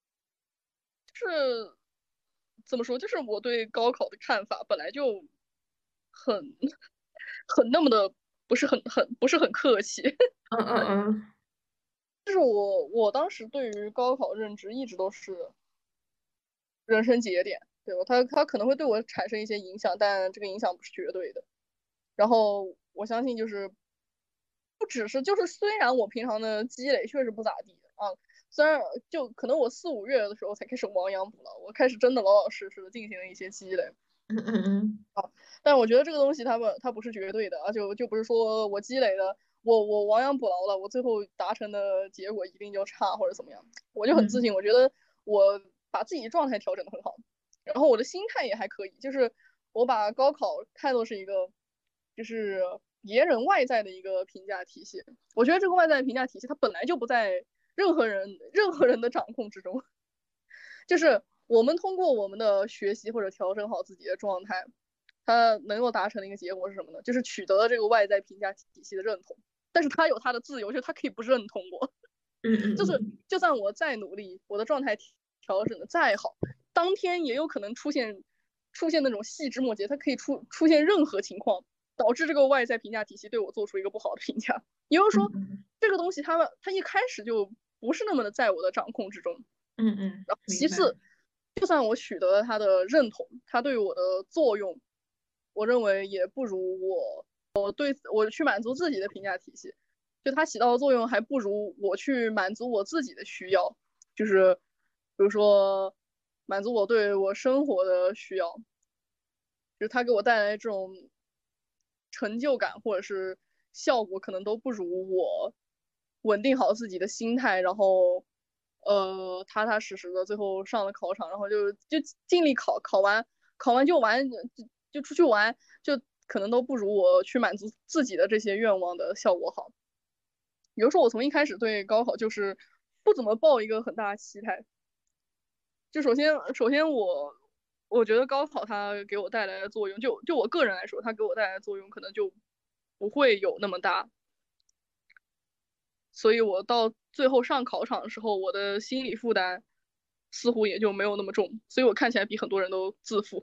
就是怎么说，就是我对高考的看法本来就很很那么的不是很客气， 嗯嗯就是我当时对于高考认知一直都是人生节点，对吧？它可能会对我产生一些影响，但这个影响不是绝对的。然后我相信就是不只是就是虽然我平常的积累确实不咋地啊，虽然就可能我4、5月的时候才开始亡羊补牢，我开始真的老老实实的进行了一些积累。 嗯嗯嗯但我觉得这个东西它不是绝对的啊，就不是说我积累的，我亡羊补牢了，我最后达成的结果一定就差或者怎么样。我就很自嗯信，我觉得我把自己状态调整的很好，然后我的心态也还可以，就是我把高考看作是一个就是别人外在的一个评价体系。我觉得这个外在的评价体系它本来就不在任何人的掌控之中，就是我们通过我们的学习或者调整好自己的状态，它能够达成的一个结果是什么呢？就是取得了这个外在评价体系的认同。但是他有他的自由，就是他可以不认同我， 嗯就是嗯就算我再努力，我的状态调整的再好，当天也有可能出现那种细枝末节，它可以出现任何情况，导致这个外在评价体系对我做出一个不好的评价。也就是说， 嗯这个东西它一开始就不是那么的在我的掌控之中。 嗯嗯， 然后其明白。 次，就算我取得了他的认同，他对我的作用，我认为也不如我去满足自己的评价体系，就它起到的作用还不如我去满足我自己的需要，就是比如说满足我对我生活的需要，就是它给我带来这种成就感或者是效果，可能都不如我稳定好自己的心态，然后踏踏实实的最后上了考场，然后就尽力考，考完就完，就出去玩，就可能都不如我去满足自己的这些愿望的效果好。比如说我从一开始对高考就是不怎么抱一个很大的期待，就首先我觉得高考它给我带来的作用，就我个人来说，它给我带来的作用可能就不会有那么大，所以我到最后上考场的时候，我的心理负担似乎也就没有那么重，所以我看起来比很多人都自负。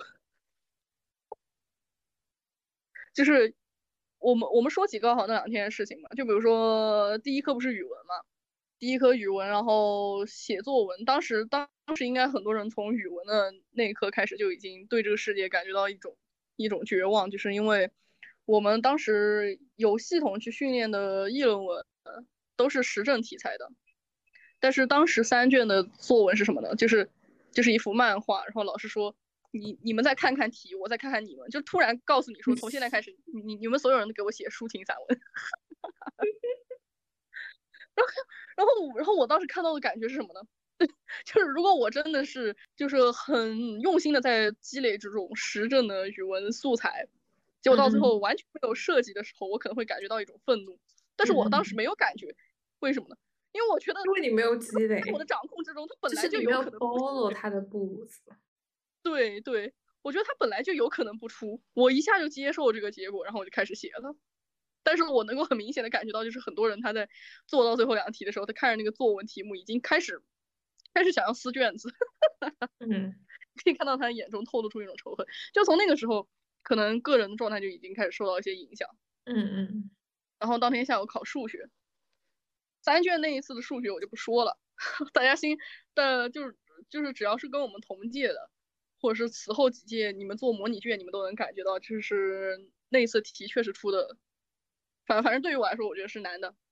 就是我们说起高考那2天的事情嘛，就比如说第一科不是语文嘛，第一科语文，然后写作文，当时应该很多人从语文的那一刻开始就已经对这个世界感觉到一种绝望，就是因为我们当时有系统去训练的议论文都是时政题材的，但是当时3卷的作文是什么呢？就是一幅漫画，然后老师说你们再看看题，我再看看你们，就突然告诉你说，从现在开始，你们所有人都给我写抒情散文。然后我当时看到的感觉是什么呢？ 就是如果我真的是就是很用心的在积累这种时政的语文素材，结果到最后完全没有涉及的时候，我可能会感觉到一种愤怒。但是我当时没有感觉，为什么呢？因为我觉得， 因为你没有积累， 在我的掌控之中，它本来就是你没有就有可能不 follow他的步子。 对对，我觉得它本来就有可能不出，我一下就接受这个结果，然后我就开始写了。但是我能够很明显的感觉到，就是很多人他在做到最后2题的时候，他看着那个作文题目已经开始想要撕卷子，可以看到他眼中透露出一种仇恨。就从那个时候，可能个人的状态就已经开始受到一些影响。然后当天下午考数学，3卷那一次的数学我就不说了，大家就是只要是跟我们同届的，或者是此后几届你们做模拟卷，你们都能感觉到，就是那次题确实出的，反正对于我来说，我觉得是难的。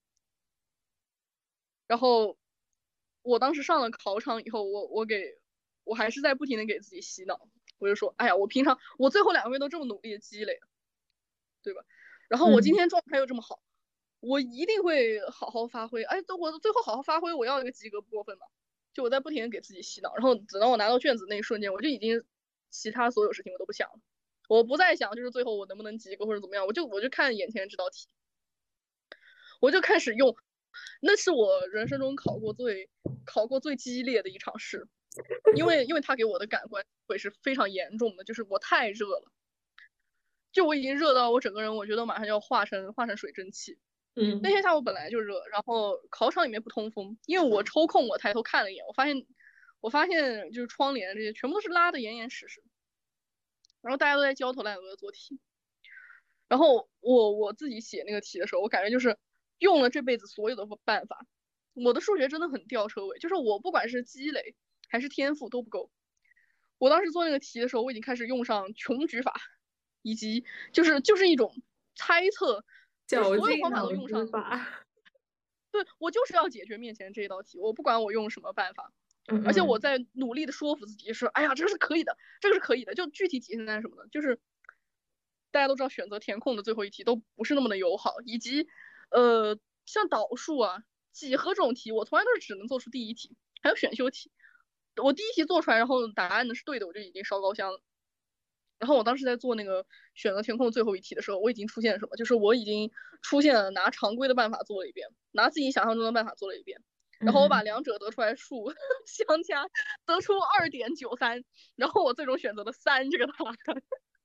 然后我当时上了考场以后，我还是在不停的给自己洗脑，我就说，哎呀，我最后2个月都这么努力的积累，对吧？然后我今天状态又这么好，我一定会好好发挥。哎，我最后好好发挥，我要一个及格不过分嘛。就我在不停的给自己洗脑，然后等到我拿到卷子那一瞬间，我就已经其他所有事情我都不想了，我不再想就是最后我能不能及格或者怎么样，我就看眼前这道题，我就开始用。那是我人生中考过最激烈的一场试，因为他给我的感官会是非常严重的，就是我太热了，就我已经热到我整个人我觉得马上就要化成水蒸气。那天下午本来就热，然后考场里面不通风，因为我抽空我抬头看了一眼，我发现就是窗帘这些全部都是拉得严严实实，然后大家都在焦头烂额的做题，然后我自己写那个题的时候，我感觉就是用了这辈子所有的办法，我的数学真的很吊车尾，就是我不管是积累还是天赋都不够。我当时做那个题的时候，我已经开始用上穷举法，以及就是一种猜测，就是所有方法都用上。对，我就是要解决面前这一道题，我不管我用什么办法，而且我在努力的说服自己，说，哎呀，这个是可以的，这个是可以的。就具体体现在什么呢？就是大家都知道，选择填空的最后一题都不是那么的友好，以及像导数啊、几何这种题，我从来都是只能做出第一题，还有选修题，我第一题做出来，然后答案呢是对的，我就已经烧高香了。然后我当时在做那个选择填空最后一题的时候，我已经出现了什么？就是我已经出现了拿常规的办法做了一遍，拿自己想象中的办法做了一遍，然后我把两者得出来数相加，得出2.93，然后我最终选择了3这个答案。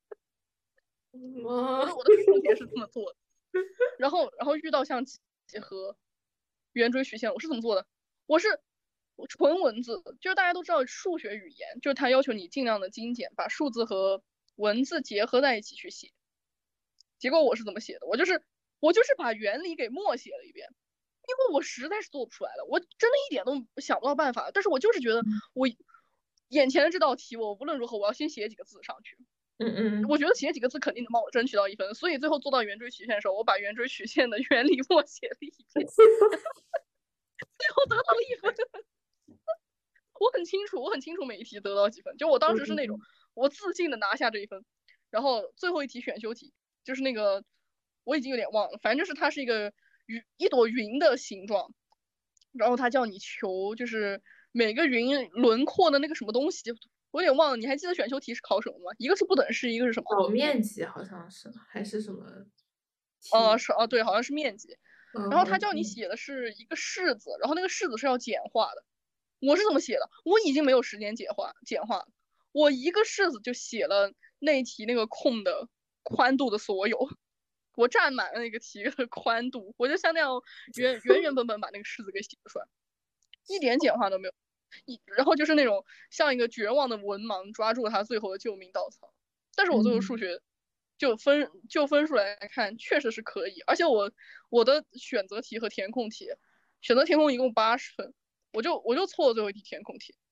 我的数学是这么做的，然后遇到像几何、圆锥曲线，我是怎么做的？我纯文字，就是大家都知道数学语言，就是它要求你尽量的精简，把数字和文字结合在一起去写。结果我是怎么写的？我就是把原理给默写了一遍，因为我实在是做不出来了，我真的一点都想不到办法。但是我就是觉得我眼前的这道题，我无论如何我要先写几个字上去。我觉得写几个字肯定能帮我争取到1分，所以最后做到圆锥曲线的时候，我把圆锥曲线的原理默写了一遍，最后得到了1分。我很清楚每一题得到几分，就我当时是那种我自信的拿下这1分，然后最后一题选修题就是那个我已经有点忘了，反正就是它是一朵云的形状，然后它叫你求就是每个云轮廓的那个什么东西，我有点忘了，你还记得选修题是考什么吗？一个是不等式，一个是什么？ 找面积好像是还是什么？ 对，好像是面积。然后他叫你写的是一个式子，然后那个式子是要简化的。我是怎么写的？我已经没有时间简化了，我一个式子就写了那题那个空的宽度的所有，我占满了那个题的宽度，我就像那样原本把那个式子给写出来，一点简化都没有。然后就是那种像一个绝望的文盲抓住了他最后的救命稻草。但是我最后数学就分数来看，确实是可以，而且我的选择题和填空题，选择填空一共80分。我就错了最后一题填空题，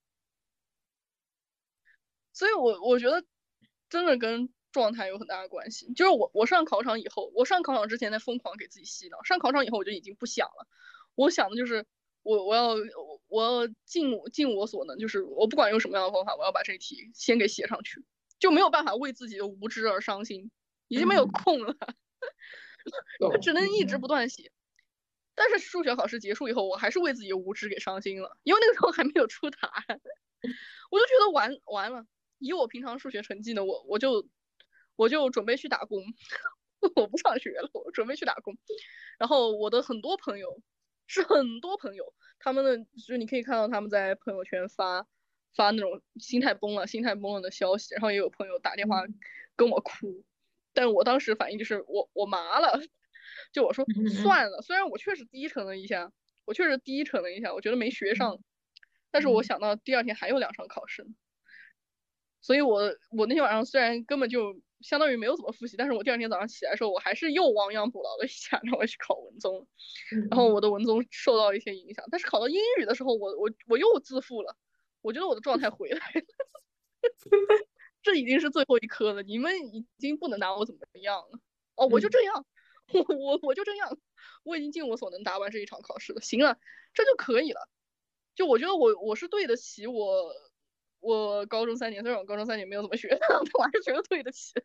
所以我觉得真的跟状态有很大的关系。就是我上考场以后，我上考场之前在疯狂给自己洗脑，上考场以后我就已经不想了，我想的就是我要尽我所能，就是我不管用什么样的方法，我要把这题先给写上去，就没有办法为自己的无知而伤心，已经没有空了，只能一直不断写。 但是数学考试结束以后，我还是为自己的无知给伤心了，因为那个时候还没有出答案，我就觉得完了，以我平常数学成绩呢，我就准备去打工，我不上学了，我准备去打工。然后我的很多朋友，他们的就是你可以看到他们在朋友圈发那种心态崩了的消息，然后也有朋友打电话跟我哭，但我当时反应就是我麻了，就我说算了，虽然我确实低沉了一下，我觉得没学上，但是我想到第二天还有2场考试，所以我那天晚上虽然根本就相当于没有怎么复习，但是我第二天早上起来的时候，我还是又亡羊补牢了一下，让我去考文综，然后我的文综受到一些影响，但是考到英语的时候，我又自负了，我觉得我的状态回来了，这已经是最后一科了，你们已经不能拿我怎么样了。哦，我就这样，我就这样，我已经尽我所能答完这一场考试了，行了，这就可以了。就我觉得我是对得起我高中3年，虽然我高中3年没有怎么学，但我还是觉得对得起。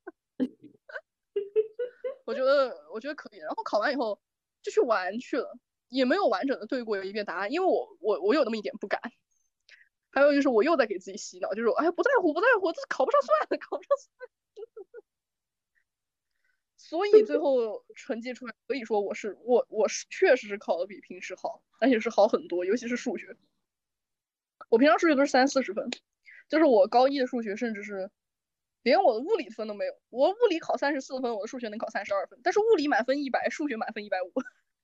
我觉得可以，然后考完以后就去玩去了，也没有完整的对过一遍答案，因为我有那么一点不敢。还有就是我又在给自己洗脑，就是哎不在乎，这考不上算了，考不上算了。所以最后成绩出来，可以说我是确实是考的比平时好，而且是好很多，尤其是数学。我平常数学都是30-40分，就是我高一的数学甚至是连我的物理分都没有，我物理考34分，我的数学能考32分，但是物理满分100，数学满分150，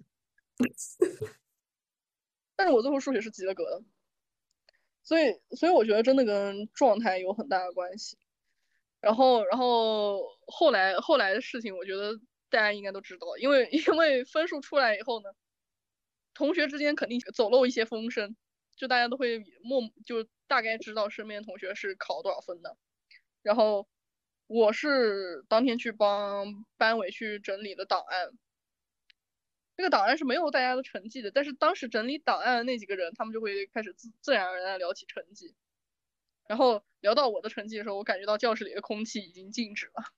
但是我最后数学是及了格的，所以我觉得真的跟状态有很大的关系。然后后来的事情，我觉得大家应该都知道，因为分数出来以后呢，同学之间肯定走漏一些风声，就大家都会就大概知道身边同学是考多少分的。然后我是当天去帮班委去整理的档案，这个档案是没有大家的成绩的，但是当时整理档案的那几个人，他们就会开始自然而然的聊起成绩。然后聊到我的成绩的时候，我感觉到教室里的空气已经静止了。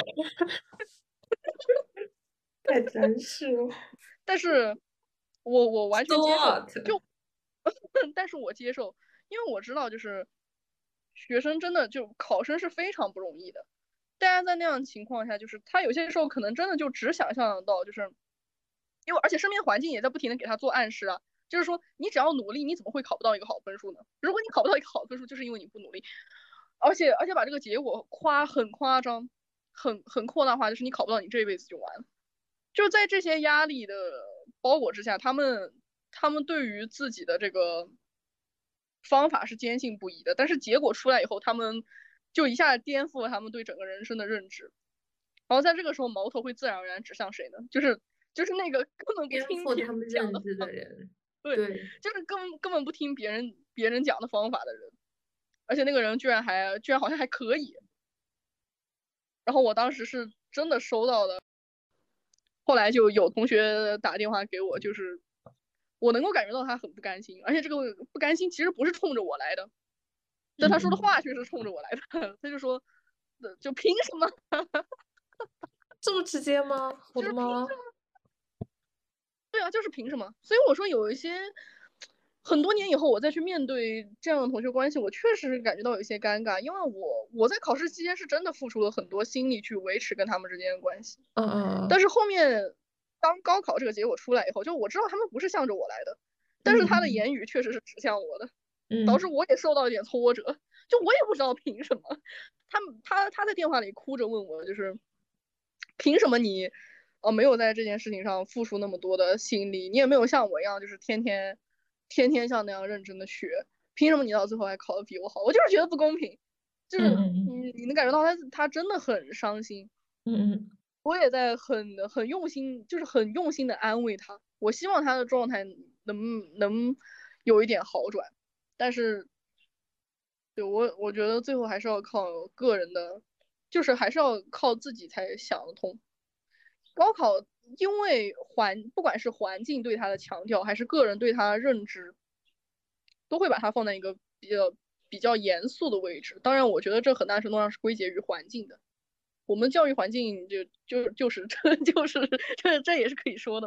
太真实了。 但是我完全接受， 就但是我接受，因为我知道就是学生真的就考生是非常不容易的。大家在那样的情况下，就是他有些时候可能真的就只想象到，就是因为而且身边环境也在不停的给他做暗示啊，就是说你只要努力，你怎么会考不到一个好分数呢？如果你考不到一个好分数，就是因为你不努力，而且把这个结果很夸张，很扩大化，就是你考不到，你这一辈子就完了。就在这些压力的包裹之下，他们对于自己的这个方法是坚信不疑的，但是结果出来以后，他们就一下颠覆了他们对整个人生的认知。然后在这个时候，矛头会自然而然指向谁呢？就是那个根本不颠听别人覆他们讲的认知的人。 对，就是根本不听别人讲的方法的人，而且那个人居然好像还可以。然后我当时是真的收到了，后来就有同学打电话给我，就是我能够感觉到他很不甘心，而且这个不甘心其实不是冲着我来的，但他说的话却是冲着我来的。他就说，就凭什么？ 这么直接吗？我的妈！ 对啊，就是凭什么？所以我说有一些很多年以后，我再去面对这样的同学关系，我确实是感觉到有一些尴尬，因为我在考试期间是真的付出了很多心力去维持跟他们之间的关系。但是后面当高考这个结果出来以后，就我知道他们不是向着我来的，但是他的言语确实是指向我的，导致我也受到一点挫折。就我也不知道凭什么，他在电话里哭着问我，就是凭什么你没有在这件事情上付出那么多的心力，你也没有像我一样就是天天像那样认真的学，凭什么你到最后还考得比我好？我就是觉得不公平，就是你能感觉到他真的很伤心。我也在很用心，就是很用心的安慰他，我希望他的状态能有一点好转，但是对我觉得最后还是要靠个人的，就是还是要靠自己才想得通。高考因为不管是环境对他的强调，还是个人对他的认知，都会把它放在一个比较严肃的位置。当然，我觉得这很大程度上是归结于环境的。我们教育环境就是这也是可以说的嘛。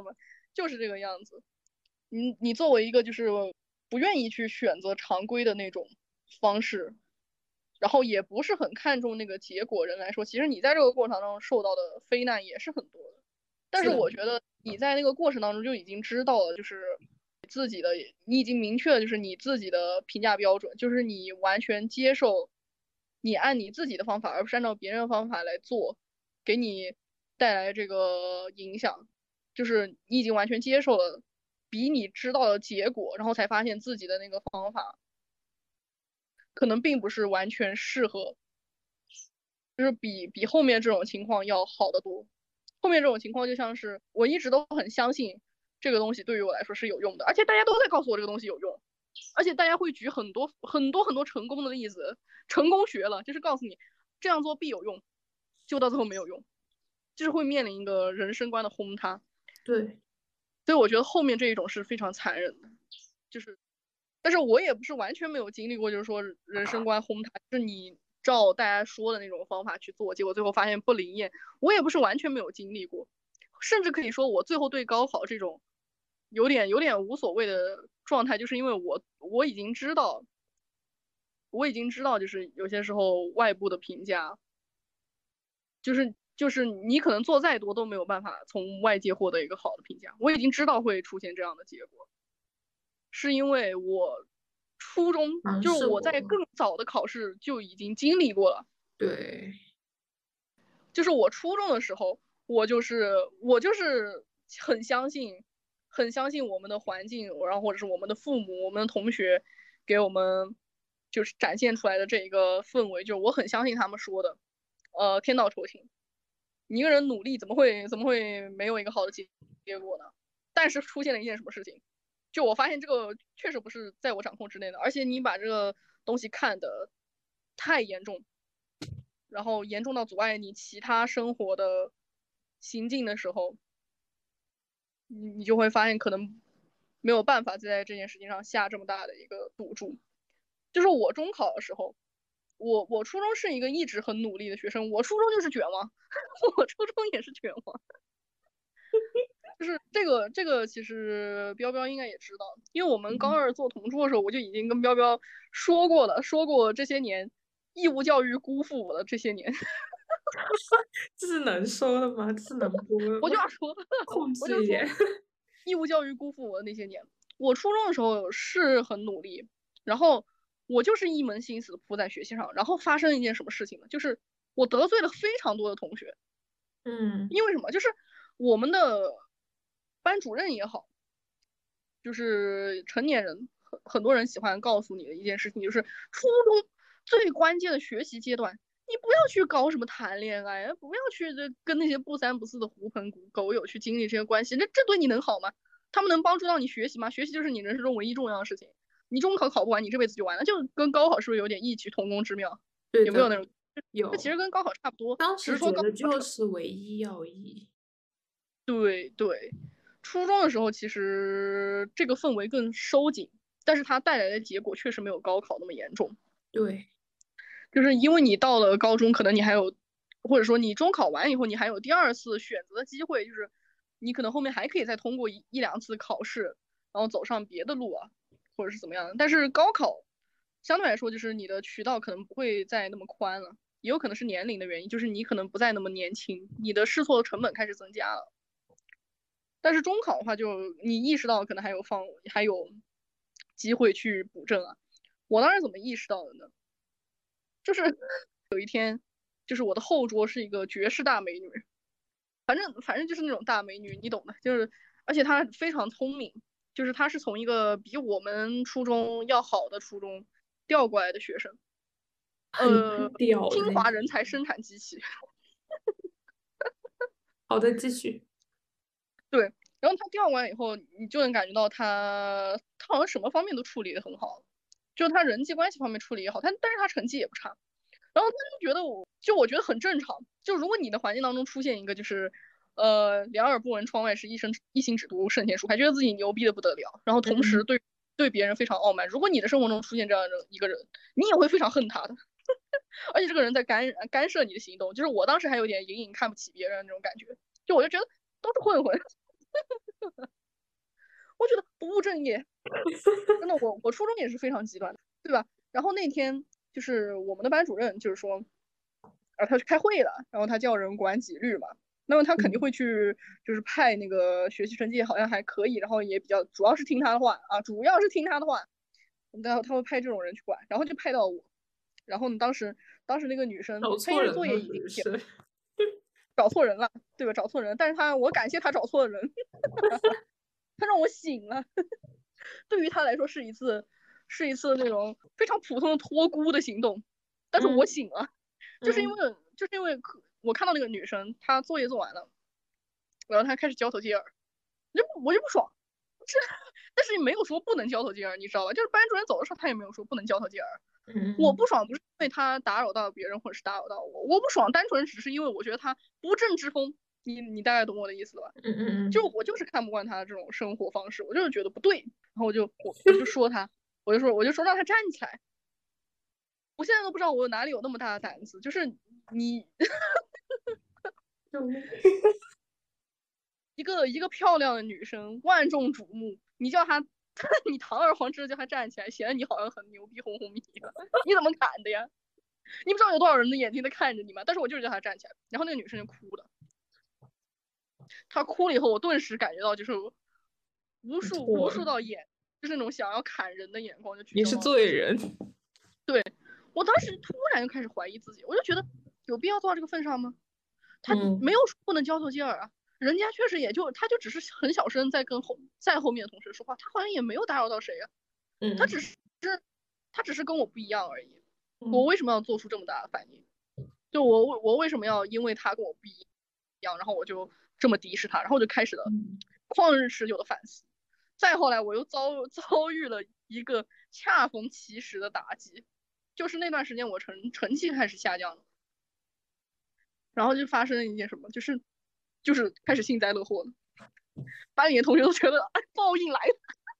就是这个样子。你作为一个就是不愿意去选择常规的那种方式，然后也不是很看重那个结果人来说，其实你在这个过程当中受到的非难也是很多的。但是是的， 我觉得你在那个过程当中就已经知道了，就是自己的，你已经明确了就是你自己的评价标准，就是你完全接受，你按你自己的方法，而不是按照别人的方法来做，给你带来这个影响，就是你已经完全接受了，比你知道的结果，然后才发现自己的那个方法可能并不是完全适合，就是比后面这种情况要好得多。后面这种情况就像是我一直都很相信这个东西对于我来说是有用的，而且大家都在告诉我这个东西有用，而且大家会举很多很多很多成功的例子，成功学了，就是告诉你这样做必有用，就到最后没有用，就是会面临一个人生观的轰塌。 对， 所以我觉得后面这一种是非常残忍的，就是，但是我也不是完全没有经历过，就是说人生观轰塌，就是你照大家说的那种方法去做，结果最后发现不灵验，我也不是完全没有经历过，甚至可以说我最后对高考这种有点无所谓的状态，就是因为我已经知道，就是有些时候外部的评价，就是你可能做再多都没有办法从外界获得一个好的评价，我已经知道会出现这样的结果。是因为我初中尝就是试过， 我在更早的考试就已经经历过了， 对， 就是我初中的时候，我就是很相信我们的环境，然后或者是我们的父母、我们的同学给我们就是展现出来的这一个氛围，就是我很相信他们说的，天道酬勤，你一个人努力怎么会没有一个好的结果呢？但是出现了一件什么事情，就我发现这个确实不是在我掌控之内的，而且你把这个东西看得太严重，然后严重到阻碍你其他生活的行进的时候，你就会发现可能没有办法在这件事情上下这么大的一个赌注。就是我中考的时候，我初中是一个一直很努力的学生，我初中就是卷王，我初中也是卷王。就是这个，其实彪彪应该也知道，因为我们高嗯， 二做同桌的时候，我就已经跟彪彪说过了，说过这些年义务教育辜负我的这些年， 这是能说的吗？这是能播的吗？ 我就要说， 控我就说制一点。 义务教育辜负我的那些年。我初中的时候是很努力，然后我就是一门心思扑在学习上，然后发生一件什么事情呢？就是我得罪了非常多的同学， 嗯， 因为什么？就是我们的班主任也好，就是成年人很多人喜欢告诉你的一件事情，就是初中最关键的学习阶段，你不要去搞什么谈恋爱，不要去跟那些不三不四的狐朋狗友去经历这些关系，这对你能好吗？他们能帮助到你学习吗？学习就是你人生中唯一重要的事情。你中考考不完，你这辈子就完了，就跟高考是不是有点异曲同工之妙？ 对的， 有没有那种？这其有。 实跟高考差不多， 当只是说高时觉得考就是唯一要义。 对对，初中的时候其实这个氛围更收紧，但是它带来的结果确实没有高考那么严重。 对， 就是因为你到了高中，可能你还有，或者说你中考完以后，你还有第二次选择的机会，就是你可能后面还可以再通过一两次考试，然后走上别的路啊，或者是怎么样的。但是高考相对来说，就是你的渠道可能不会再那么宽了，也有可能是年龄的原因，就是你可能不再那么年轻，你的试错的成本开始增加了。但是中考的话，就你意识到可能还有机会去补正啊。我当时怎么意识到的呢？就是有一天，就是我的后桌是一个绝世大美女，反正就是那种大美女，你懂的。就是而且她非常聪明，就是她是从一个比我们初中要好的初中调过来的学生， 很屌的清那种。 华人才生产机器。 好的，继续。 对，然后他调过来以后，你就能感觉到他好像什么方面都处理的很好，就是他人际关系方面处理也好，但是他成绩也不差。然后他就觉得我觉得很正常，就如果你的环境当中出现一个就是两耳不闻窗外事，一心只读圣贤书，还觉得自己牛逼的不得了，然后同时嗯， 对别人非常傲慢。如果你的生活中出现这样的一个人，你也会非常恨他的，而且这个人在干涉你的行动。就是我当时还有点隐隐看不起别人那种感觉，就我就觉得都是混混。 我觉得不务正业。真的，我初中也是非常极端的，对吧？然后那天就是我们的班主任就是说，他去开会了，然后他叫人管纪律嘛，那么他肯定会去，就是派那个学习成绩好像还可以，然后也比较，主要是听他的话啊，主要是听他的话，然后他会派这种人去管，然后就派到我，然后呢，当时那个女生找她因为错人了作业已经是不是？ 找错人了，对吧？找错人，但是我感谢他找错人，他让我醒了。对于他来说是一次那种非常普通的托孤的行动，但是我醒了，就是因为我看到那个女生她作业做完了，然后她开始交头接耳，我就不爽，但是没有说不能交头接耳，你知道吧？就是班主任走的时候他也没有说不能交头接耳。我不爽不是因为他打扰到别人或者是打扰到我不爽单纯只是因为我觉得他不正之风，你大概懂我的意思了吧？就我就是看不惯他这种生活方式，我就是觉得不对，然后我就说他，我就说让他站起来。我现在都不知道我哪里有那么大的胆子，就是你一个漂亮的女生，万众瞩目，你叫她，你堂而皇之叫她站起来，显得你好像很牛逼，轰轰咪的，你怎么敢的呀？你不知道有多少人的眼睛在看着你吗？但是我就是叫她站起来，然后那个女生就哭了。她哭了以后，我顿时感觉到就是无数道眼，就是那种想要砍人的眼光就聚焦到你是罪人。 对，我当时突然就开始怀疑自己，我就觉得有必要做到这个份上吗？他没有说不能交头接耳啊，人家确实他就只是很小声在跟后面的同学说话，他好像也没有打扰到谁啊，他只是跟我不一样而已。我为什么要做出这么大的反应？就我为什么要因为他跟我不一样，然后我就这么敌视他，然后我就开始了旷日持久的反思。再后来我又遭遇了一个恰逢其时的打击，就是那段时间我成绩开始下降了，然后就发生了一件什么，就是开始幸灾乐祸了。班里的同学都觉得，哎，报应来了，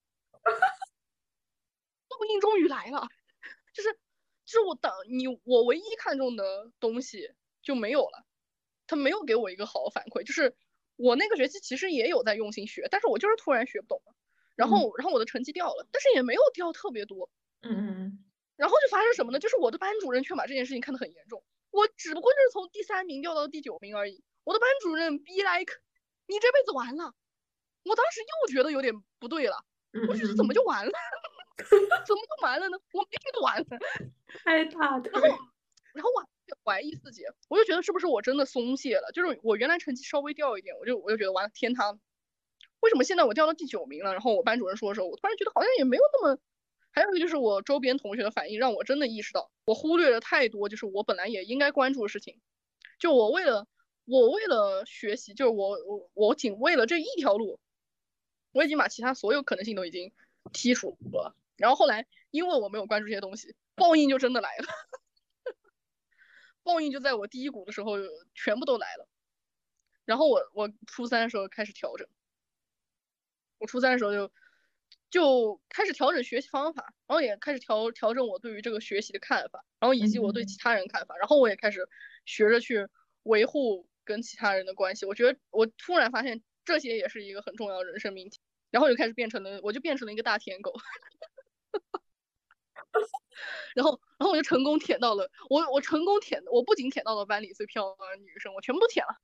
报应终于来了，就是我唯一看中的东西就没有了，他没有给我一个好的反馈，就是我那个学期其实也有在用心学，但是我就是突然学不懂了，然后我的成绩掉了，但是也没有掉特别多，然后就发生什么呢？就是我的班主任却把这件事情看得很严重，我只不过就是从第3名掉到第9名而已，我的班主任 be like， 你这辈子完了。我当时又觉得有点不对了，我觉得怎么就完了？怎么就完了呢？我没觉得完了， 太大的。 然后我怀疑自己，我就觉得是不是我真的松懈了？就是我原来成绩稍微掉一点，我就觉得完了，天塌了。为什么现在我掉到第9名了？然后我班主任说的时候，我突然觉得好像也没有那么。还有一个就是我周边同学的反应，让我真的意识到，我忽略了太多，就是我本来也应该关注的事情。就我为了学习，就是我仅为了这一条路，我已经把其他所有可能性都已经剔除了。然后后来因为我没有关注这些东西，报应就真的来了。报应就在我低谷的时候全部都来了。然后我初3的时候开始调整，我初3的时候就开始调整学习方法，然后也开始调整我对于这个学习的看法，然后以及我对其他人看法，然后我也开始学着去维护跟其他人的关系。我觉得我突然发现这些也是一个很重要的人生命题，然后我就变成了一个大舔狗。然后我就成功舔到了我成功舔，我不仅舔到了班里最漂亮的女生，我全部都舔了。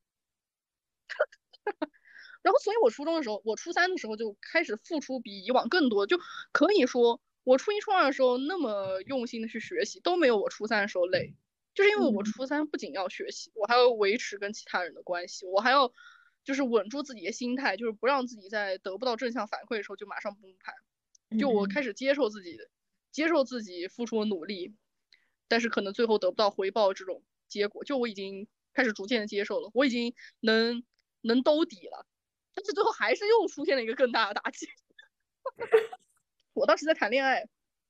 然后，所以我初3的时候就开始付出比以往更多，就可以说我初1、初2的时候那么用心的去学习，都没有我初3的时候累。就是因为我初3不仅要学习，我还要维持跟其他人的关系，我还要就是稳住自己的心态，就是不让自己在得不到正向反馈的时候就马上崩盘。就我开始接受自己付出的努力，但是可能最后得不到回报这种结果，就我已经开始逐渐的接受了，我已经能兜底了。但是最后还是又出现了一个更大的打击。我当时在谈恋爱，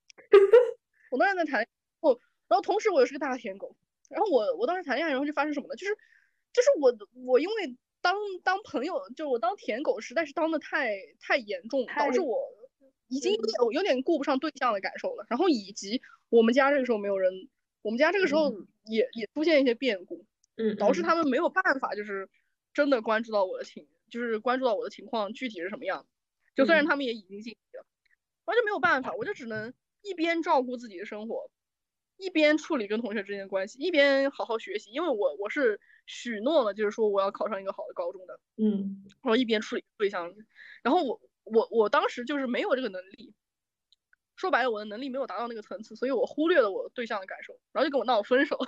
然后同时我又是个大舔狗，然后我当时谈恋爱，然后就发生什么呢？就是我因为当朋友，就我当舔狗实在是当的太严重，导致我已经有点顾不上对象的感受了。然后以及我们家这个时候没有人，我们家这个时候也出现一些变故，导致他们没有办法就是真的关注到我的情况具体是什么样。 就虽然他们也已经尽力了，完全没有办法，我就只能一边照顾自己的生活，一边处理跟同学之间的关系，一边好好学习，因为我是许诺了，就是说我要考上一个好的高中的，然后一边处理对象，然后我当时就是没有这个能力，说白了我的能力没有达到那个层次，所以我忽略了我对象的感受，然后就跟我闹分手，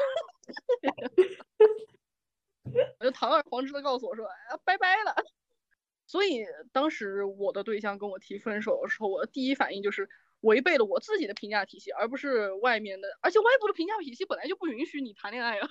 我就堂而皇之的告诉我说，哎，拜拜了。所以当时我的对象跟我提分手的时候，我的第一反应就是违背了我自己的评价体系，而不是外面的，而且外部的评价体系本来就不允许你谈恋爱啊。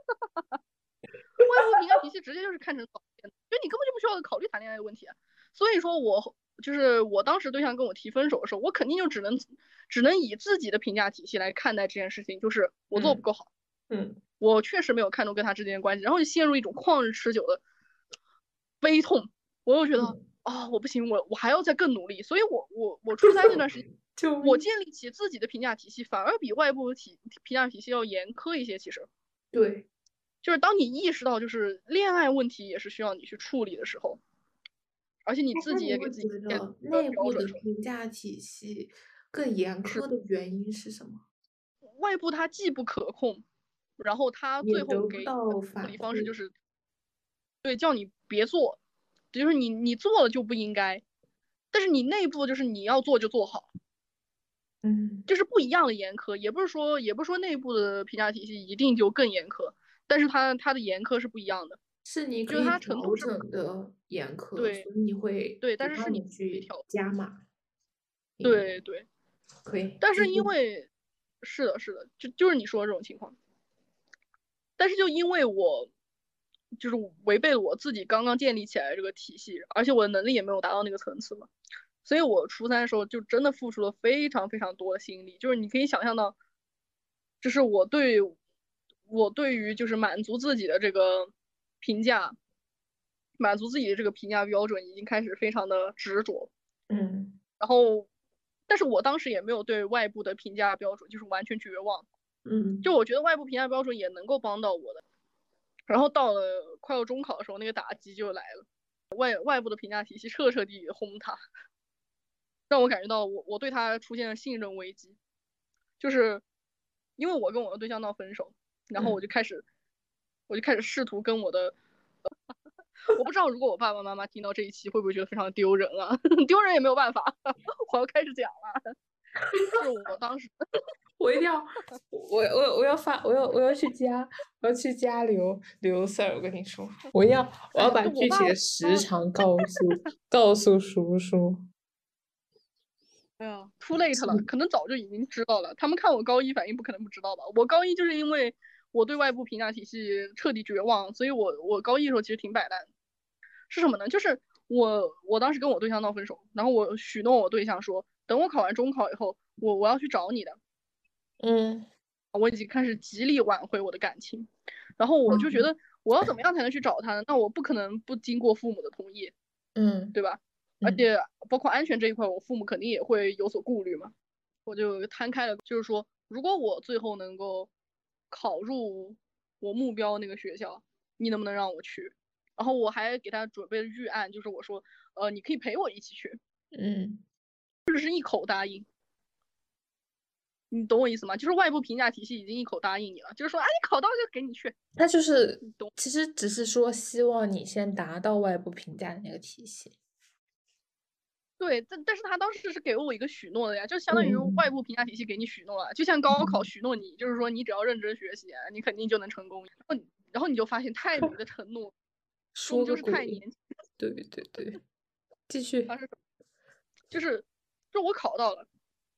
外部评价体系直接就是看成考验，所以你根本就不需要考虑谈恋爱的问题啊。所以说我当时对象跟我提分手的时候，我肯定就只能以自己的评价体系来看待这件事情，就是我做不够好，我确实没有看重跟他之间的关系，然后就陷入一种旷日持久的悲痛。我又觉得我不行，我还要再更努力，所以我初三这段时间，我建立起自己的评价体系，反而比外部评价体系要严苛一些。其实， 对， 就是当你意识到就是恋爱问题也是需要你去处理的时候，而且你自己也给自己觉得内部的评价体系更严苛的原因是什么？ 外部它既不可控，然后它最后给的处理方式就是对叫你别做，就是你做了就不应该，但是你内部就是你要做就做好，就是不一样的严苛，也不是说内部的评价体系一定就更严苛，但是它的严苛是不一样的， 是你可以调整的严苛， 对， 所以你会对，但是是你去加码， 对对， 可以， 但是因为是的，就是你说的这种情况，但是就因为我就是违背了我自己刚刚建立起来的这个体系，而且我的能力也没有达到那个层次嘛，所以我初三的时候就真的付出了非常非常多的心力，就是你可以想象到，就是我对于就是满足自己的这个评价，满足自己的这个评价标准已经开始非常的执着，然后，但是我当时也没有对外部的评价标准就是完全绝望，就我觉得外部评价标准也能够帮到我的。然后到了快要中考的时候，那个打击就来了，外部的评价体系彻底轰塌，让我感觉到我对他出现了信任危机，就是因为我跟我的对象闹分手，然后我就开始试图跟我的，我不知道如果我爸爸妈妈听到这一期会不会觉得非常丢人啊？丢人也没有办法，我要开始讲了。是我当时， 我一定要，我要去加刘 Sir，我跟你说，我要把具体的时长告诉叔叔。 哎呀，too late 了，可能早就已经知道了。他们看我高一反应不可能不知道吧？我高一就是因为我对外部评价体系彻底绝望，所以我高一的时候其实挺摆烂的。是什么呢？就是我当时跟我对象闹分手，然后我许诺我对象说，等我考完中考以后，我要去找你的。我已经开始极力挽回我的感情，然后我就觉得我要怎么样才能去找他呢？那我不可能不经过父母的同意，对吧？而且包括安全这一块，我父母肯定也会有所顾虑嘛。我就摊开了，就是说，如果我最后能够考入我目标那个学校，你能不能让我去？然后我还给他准备了预案，就是我说，你可以陪我一起去，就是一口答应。你懂我意思吗？就是外部评价体系已经一口答应你了，就是说，哎，你考到就给你去。 他就是其实只是说希望你先达到外部评价的那个体系。 对，但是他当时是给我一个许诺的呀，就相当于外部评价体系给你许诺了，就像高考许诺你，就是说你只要认真学习，你肯定就能成功。然后你就发现太美的承诺，终究是太年轻。 对，继续。 就是我考到了，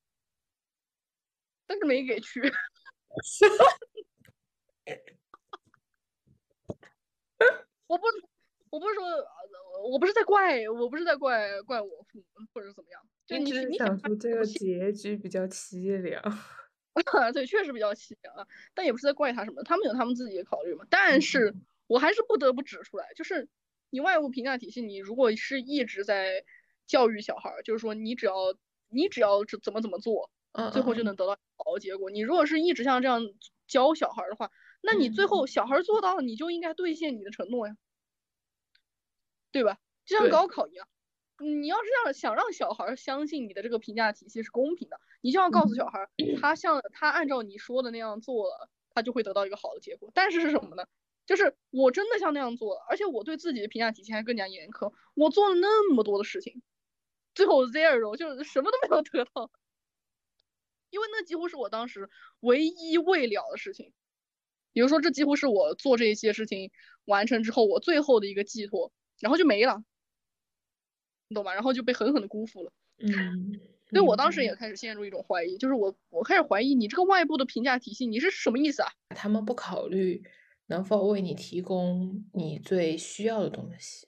但是没给去。我不是说，我不是在怪我父母或者怎么样，就你想出这个结局比较凄凉。 对，确实比较凄凉，但也不是在怪他什么，他们有他们自己的考虑嘛。但是我还是不得不指出来，就是你外部评价体系，你如果是一直在教育小孩，就是说你只要怎么做，最后就能得到好的结果。你如果是一直像这样教小孩的话，那你最后小孩做到了，你就应该兑现你的承诺呀，对吧？就像高考一样， 你要是想让小孩相信你的这个评价体系是公平的，你就要告诉小孩，他按照你说的那样做了，他就会得到一个好的结果。但是什么呢？就是我真的像那样做了，而且我对自己的评价体系还更加严苛。我做了那么多的事情，最后 zero 就是什么都没有得到，因为那几乎是我当时唯一未了的事情。比如说，这几乎是我做这些事情完成之后我最后的一个寄托，然后就没了，你懂吧？然后就被狠狠的辜负了。所以我当时也开始陷入一种怀疑，就是我开始怀疑你这个外部的评价体系，你是什么意思啊？ 他们不考虑能否为你提供你最需要的东西。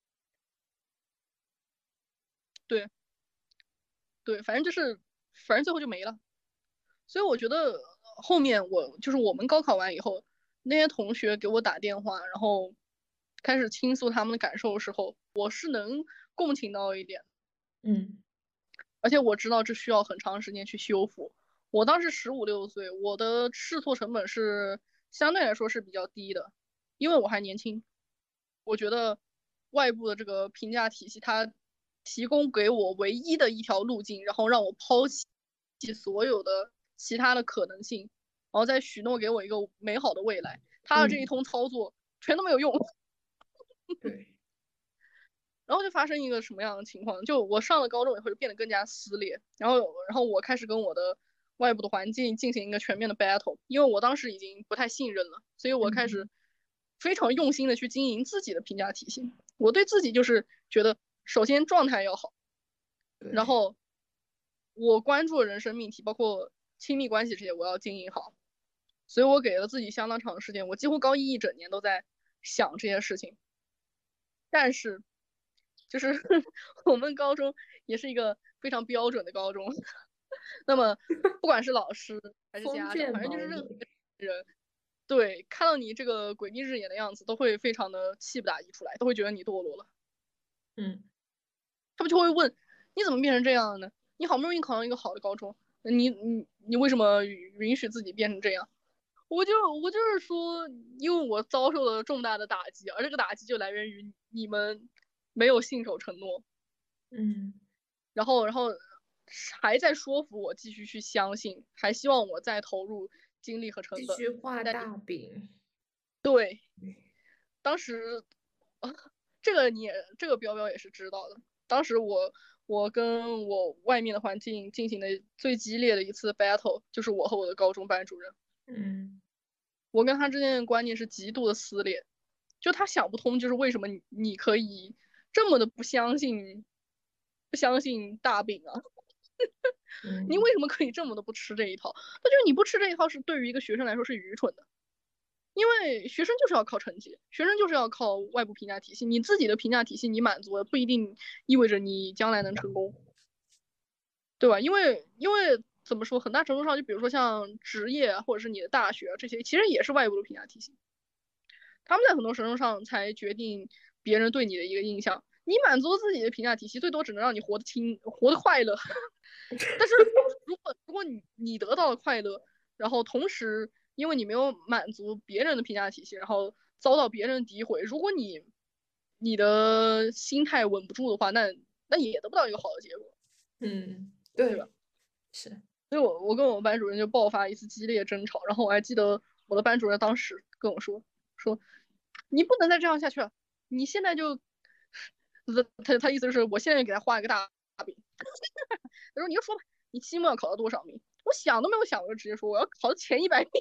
对对，反正最后就没了。所以我觉得后面我们高考完以后，那些同学给我打电话，然后开始倾诉他们的感受的时候，我是能共情到一点。而且我知道这需要很长时间去修复。我当时15、16岁，我的试错成本是相对来说是比较低的，因为我还年轻。我觉得外部的这个评价体系，它提供给我唯一的一条路径，然后让我抛弃所有的其他的可能性，然后再许诺给我一个美好的未来。他的这一通操作全都没有用。 对。 然后就发生一个什么样的情况？就我上了高中以后就变得更加撕裂，然后我开始跟我的外部的环境进行一个全面的 battle，因为我当时已经不太信任了，所以我开始非常用心的去经营自己的评价体系。我对自己就是觉得，首先状态要好，然后我关注的人生命题，包括亲密关系这些，我要经营好。所以我给了自己相当长的时间，我几乎高一一整年都在想这些事情。但是就是我们高中也是一个非常标准的高中，那么不管是老师还是家长，反正就是任何一个人，对，看到你这个诡秘日眼的样子，都会非常的气不打一处来，都会觉得你堕落了。他们就会问你怎么变成这样呢？你好不容易考上一个好的高中，你为什么允许自己变成这样？我就是说，因为我遭受了重大的打击，而这个打击就来源于你们没有信守承诺。然后还在说服我继续去相信，还希望我再投入精力和成本。 继续画大饼。 对，当时这个彪彪也是知道的。当时我跟我外面的环境进行的最激烈的一次 battle，就是我和我的高中班主任。我跟他之间的观念是极度的撕裂，就他想不通，就是为什么你可以这么的不相信大饼啊？你为什么可以这么的不吃这一套？那就是你不吃这一套是对于一个学生来说是愚蠢的，因为学生就是要靠成绩，学生就是要靠外部评价体系，你自己的评价体系你满足了，不一定意味着你将来能成功，对吧？因为怎么说，很大程度上就比如说像职业或者是你的大学这些，其实也是外部的评价体系。他们在很多程度上才决定别人对你的一个印象。你满足自己的评价体系，最多只能让你活得活得快乐。但是如果你得到了快乐，然后同时因为你没有满足别人的评价体系，然后遭到别人诋毁，如果你的心态稳不住的话，那也得不到一个好的结果。 对吧？ 是。 所以我跟我们班主任就爆发一次激烈争吵，然后我还记得我的班主任当时跟我说你不能再这样下去了，你现在就，他意思是我现在给他画一个大饼。他说你就说吧，你期末要考到多少名？我想都没有想，我就直接说我要考到前100名。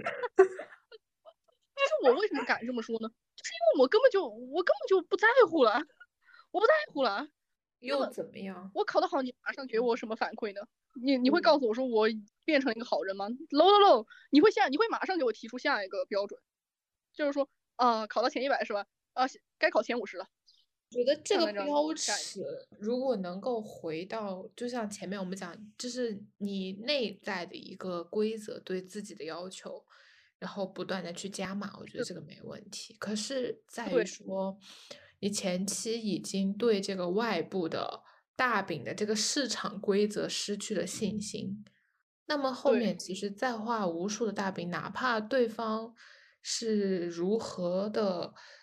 其实我为什么敢这么说呢？就是因为我根本就不在乎了，我不在乎了。 又怎么样？ 我考得好，你马上给我什么反馈呢？你会告诉我说我变成一个好人吗？No，你会马上给我提出下一个标准，就是说考到前100是吧？该考前50了。 觉得这个标尺如果能够回到，就像前面我们讲，就是你内在的一个规则，对自己的要求，然后不断的去加码，我觉得这个没问题。可是在于说，你前期已经对这个外部的大饼的这个市场规则失去了信心，那么后面其实再画无数的大饼，哪怕对方是如何的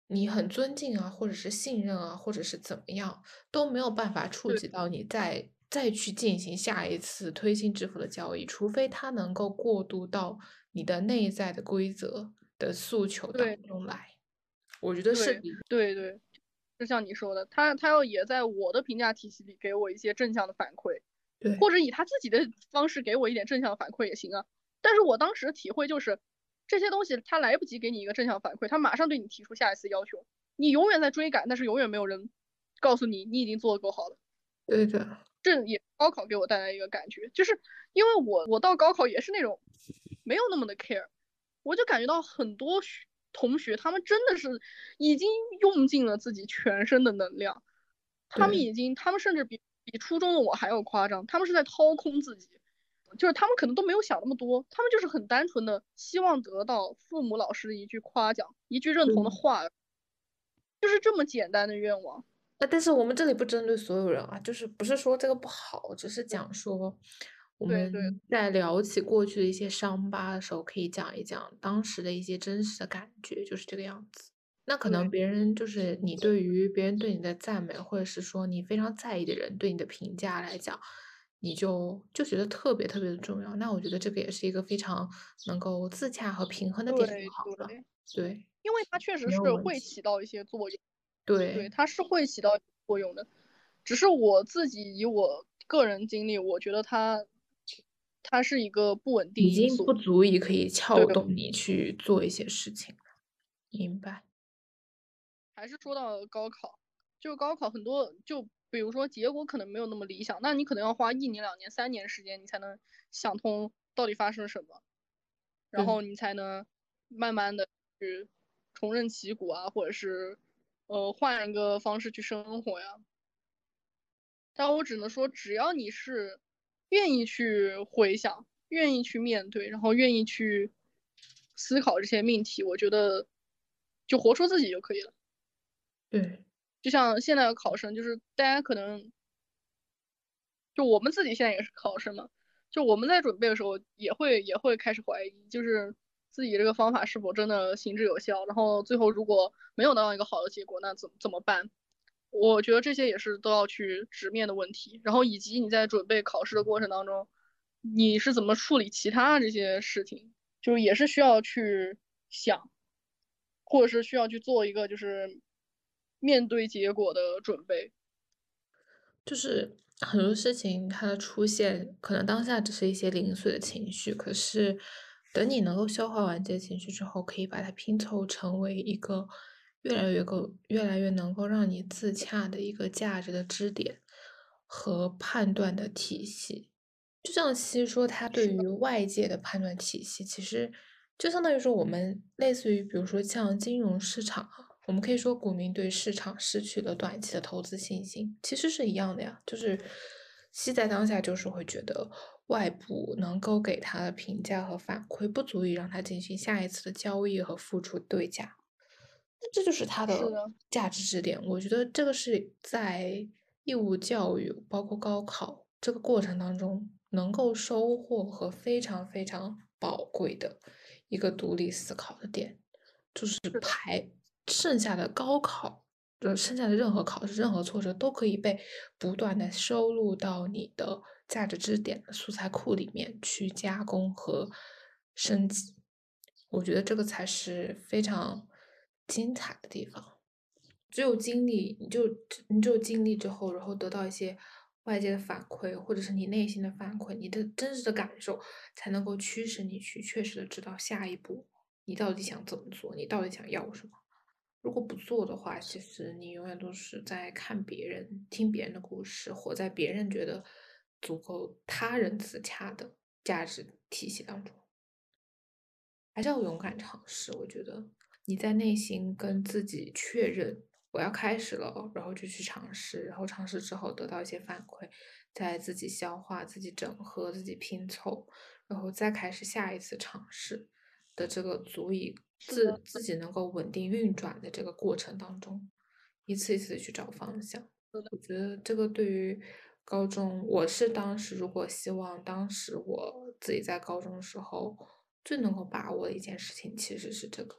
你很尊敬啊，或者是信任啊，或者是怎么样，都没有办法触对及到你再去进行下一次推心置腹的交易，除非它能够过渡到你的内在的规则的诉求对当中来。我觉得是对对对，就像你说的，他要也在我的评价体系里给我一些正向的反馈， 对或者以他自己的方式给我一点正向的反馈也行啊。但是我当时的体会就是，这些东西他来不及给你一个正向反馈，他马上对你提出下一次要求，你永远在追赶，但是永远没有人告诉你你已经做得够好了。 对的， 这也高考给我带来一个感觉，就是因为我到高考也是那种没有那么的 care，我就感觉到很多同学他们真的是已经用尽了自己全身的能量， 对。 他们甚至比初中的我还要夸张，他们是在掏空自己，就是他们可能都没有想那么多，他们就是很单纯的希望得到父母老师的一句夸奖，一句认同的嗯。 话，就是这么简单的愿望。 但是我们这里不针对所有人啊，就是不是说这个不好，只是对讲说我对对们在聊起过去的一些伤疤的时候，可以讲一讲当时的一些真实的感觉，就是这个样子。那可能对别人就是你对于别人对你的赞美，或者是说你非常在意的人对你的评价来讲，你就觉得特别特别的重要。那我觉得这个也是一个非常能够自洽和平衡的点就对好了。 对。 对， 因为它确实没有是会问题。 起到一些作用，对， 对， 它是会起到作用的。只是我自己以我个人经历，我觉得它是一个不稳定已经不因素。 足以可以对， 撬动你去做一些事情了。明白。 还是说到高考，就高考很多，就比如说结果可能没有那么理想，那你可能要花1年、2年、3年时间，你才能想通到底发生什么，然对， 后你才能慢慢的去重振旗鼓啊，或者是换一个方式去生活呀。但我只能说，只要你是愿意去回想、愿意去面对，然后愿意去思考这些命题，我觉得就活出自己就可以了。 对， 就像现在的考生，就是大家可能就我们自己现在也是考生嘛，就我们在准备的时候也会开始怀疑，就是自己这个方法是否真的行之有效，然后最后如果没有得到一个好的结果，那怎么办？我觉得这些也是都要去直面的问题，然后以及你在准备考试的过程当中，你是怎么处理其他这些事情，就是也是需要去想，或者是需要去做一个就是面对结果的准备。 就是很多事情它的出现，可能当下只是一些零碎的情绪，可是等你能够消化完这些情绪之后，可以把它拼凑成为一个越来越能够让你自洽的一个价值的支点和判断的体系。就像其实说，它对是的， 于外界的判断体系，其实就相当于说，我们类似于比如说像金融市场啊，我们可以说股民对市场失去了短期的投资信心，其实是一样的呀。就是吸在当下，就是会觉得外部能够给他的评价和反馈不足以让他进行下一次的交易和付出对价。那这就是它的是的， 价值支点。我觉得这个是在义务教育，包括高考这个过程当中，能够收获和非常非常宝贵的一个独立思考的点，就是是的， 剩下的高考，剩下的任何考试、任何挫折都可以被不断的收录到你的价值支点的素材库里面去加工和升级。我觉得这个才是非常精彩的地方。只有经历，你只有经历之后，然后得到一些外界的反馈，或者是你内心的反馈，你的真实的感受，才能够驱使你去确实的知道下一步你到底想怎么做，你到底想要什么。如果不做的话，其实你永远都是在看别人、听别人的故事，活在别人觉得足够他人自洽的价值体系当中。还是要勇敢尝试。我觉得你在内心跟自己确认我要开始了，然后就去尝试，然后尝试之后得到一些反馈，再自己消化、自己整合、自己拼凑，然后再开始下一次尝试的这个足以是的， 自己能够稳定运转的这个过程当中，一次一次的去找方向。 是的。 我觉得这个对于高中，我是当时如果希望当时我自己在高中的时候最能够把握的一件事情，其实是这个。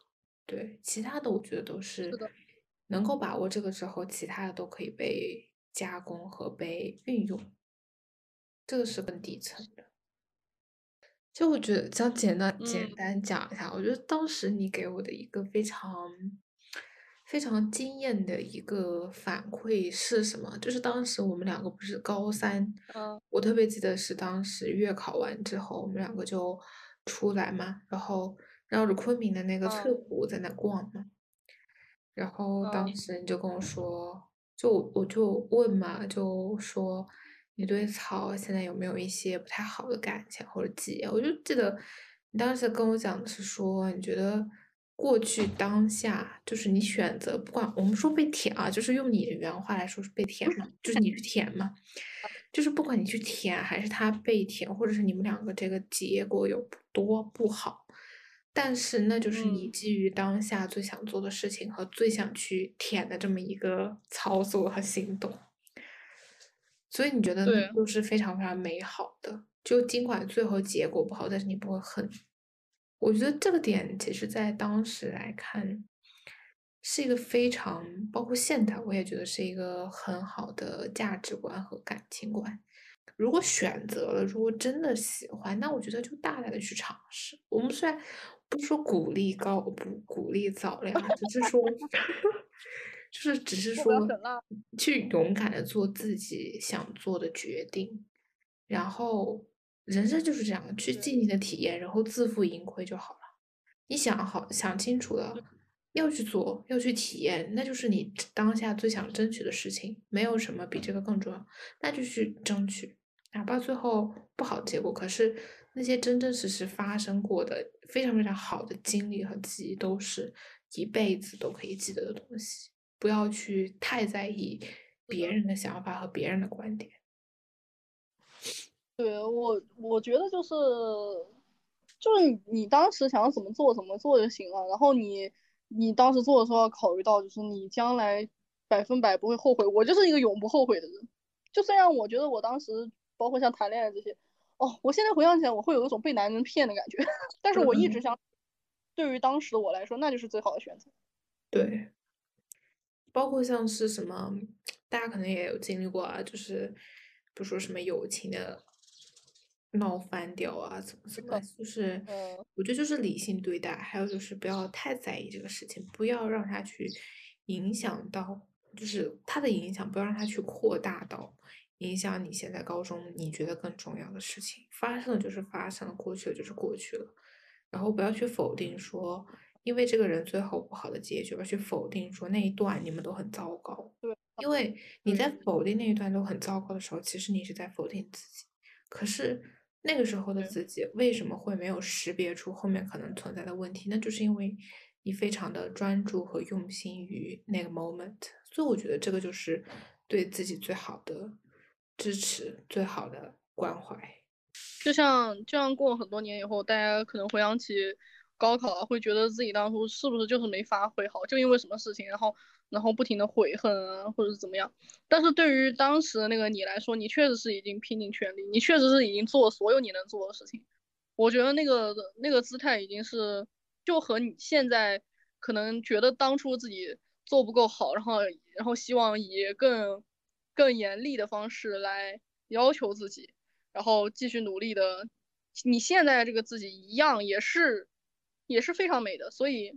对，其他的我觉得都是是的， 能够把握这个之后，其他的都可以被加工和被运用，这个是更底层的。就我觉得，想简嗯单讲一下，我觉得当时你给我的一个非常惊艳的一个反馈是什么？就是当时我们两个不是高三， 嗯我特别记得是当时月考完之后，我们两个就出来嘛，然后绕着昆明的那个翠嗯湖在那逛嘛。然后当嗯时你就跟我说，我就问嘛，就说你对草现在有没有一些不太好的感想或者记忆？我就记得你当时跟我讲的是说，你觉得过去当下就是你选择，不管我们说被舔啊，就是用你的原话来说是被舔嘛，就是你去舔嘛，就是不管你去舔还是他被舔，或者是你们两个这个结果有多不好。但是那就是你嗯， 基于当下最想做的事情和最想去舔的这么一个操作和行动，所以你觉得那对。 都是非常非常美好的。就尽管最后结果不好，但是你不会恨。我觉得这个点其实在当时来看，是一个非常，包括现在我也觉得是一个很好的价值观和感情观。如果选择了，如果真的喜欢，那我觉得就大胆的去尝试。我们虽然不是说不鼓励早恋，只是说，只是目标说很辣。 去勇敢的做自己想做的决定，然后人生就是这样，去对尽情的体验，然后自负盈亏就好了。你想好想清楚了， 对， 要去做，要去体验，那就是你当下最想争取的事情，没有什么比这个更重要，那就去争取，哪怕最后不好的结果，可是那些真真实实发生过的非常非常好的经历和记忆，都是一辈子都可以记得的东西。不要去太在意是的。 别人的想法和别人的观点。 对，我觉得就是你当时想怎么做怎么做就行了，然后你当时做的时候要考虑到，就是你将来100%不会后悔。我就是一个永不后悔的人，就虽然我觉得我当时包括像谈恋爱这些，哦，我现在回想起来我会有一种被男人骗的感觉，但是我一直嗯， 想，对于当时的我来说，那就是最好的选择。 对。包括像是什么，大家可能也有经历过啊，就是比如说什么友情的闹翻掉啊，怎么，就是嗯， 我觉得就是理性对待，还有就是不要太在意这个事情，不要让它去影响到，就是它的影响，不要让它去扩大到影响你现在高中你觉得更重要的事情，发生了就是发生了，过去了就是过去了。然后不要去否定说，因为这个人最后不好的结局而去否定说那一段你们都很糟糕。 对因为你在对否定那一段都很糟糕的时候，其实你是在否定自己。可是那个时候的对。 自己为什么会没有识别出后面可能存在的问题？那就是因为你非常的专注和用心于那个 moment。所以我觉得这个就是对自己最好的支持，最好的关怀。 就像过了很多年以后，大家可能回想起高考啊，会觉得自己当初是不是就是没发挥好，就因为什么事情，然后不停的悔恨啊，或者是怎么样。但是对于当时的那个你来说，你确实是已经拼尽全力，你确实是已经做所有你能做的事情。我觉得那个姿态已经是就和你现在可能觉得当初自己做不够好，然后希望以更严厉的方式来要求自己。然后继续努力的，你现在这个自己一样也是非常美的，所以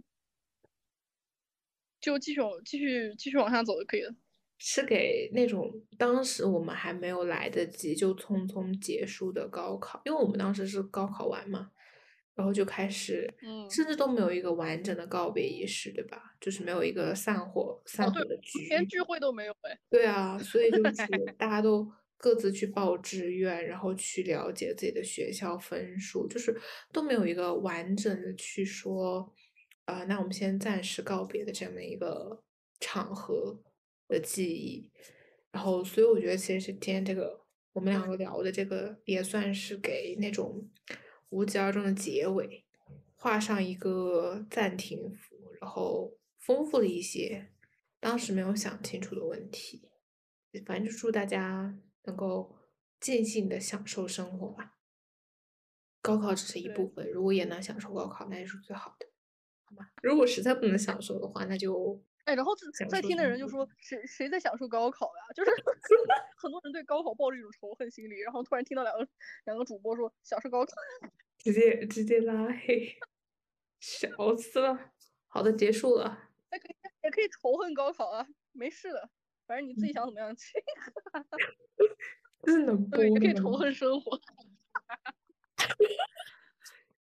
就继续往下走就可以了。 是给那种当时我们还没有来得及就匆匆结束的高考，因为我们当时是高考完嘛，然后就开始， 嗯， 甚至都没有一个完整的告别仪式，对吧？就是没有一个散哦对， 伙的局。 连聚会都没有哎。 对啊，所以就是大家都各自去报志愿，然后去了解自己的学校分数，就是都没有一个完整的去说，那我们先暂时告别的这么一个场合的记忆。然后，所以我觉得其实今天这个我们两个聊的这个也算是给那种无疾而终的结尾画上一个暂停符，然后丰富了一些。当时没有想清楚的问题。反正就祝大家能够尽兴的享受生活吧。高考只是一部对， 分，如果也能享受高考，那就是最好的。 好吧，如果实在不能享受的话，那就哎，然后享在听的受生活。 人就说谁在享受高考呀？就是很多人对高考抱着一种仇恨心理，然后突然听到两个主播说享受高考， 直接拉黑，笑死了。好的，结束了。 也可以仇恨高考啊，没事的，反正你自己想怎么样去。 这是能对，也可以仇播的吗？ 恨生活。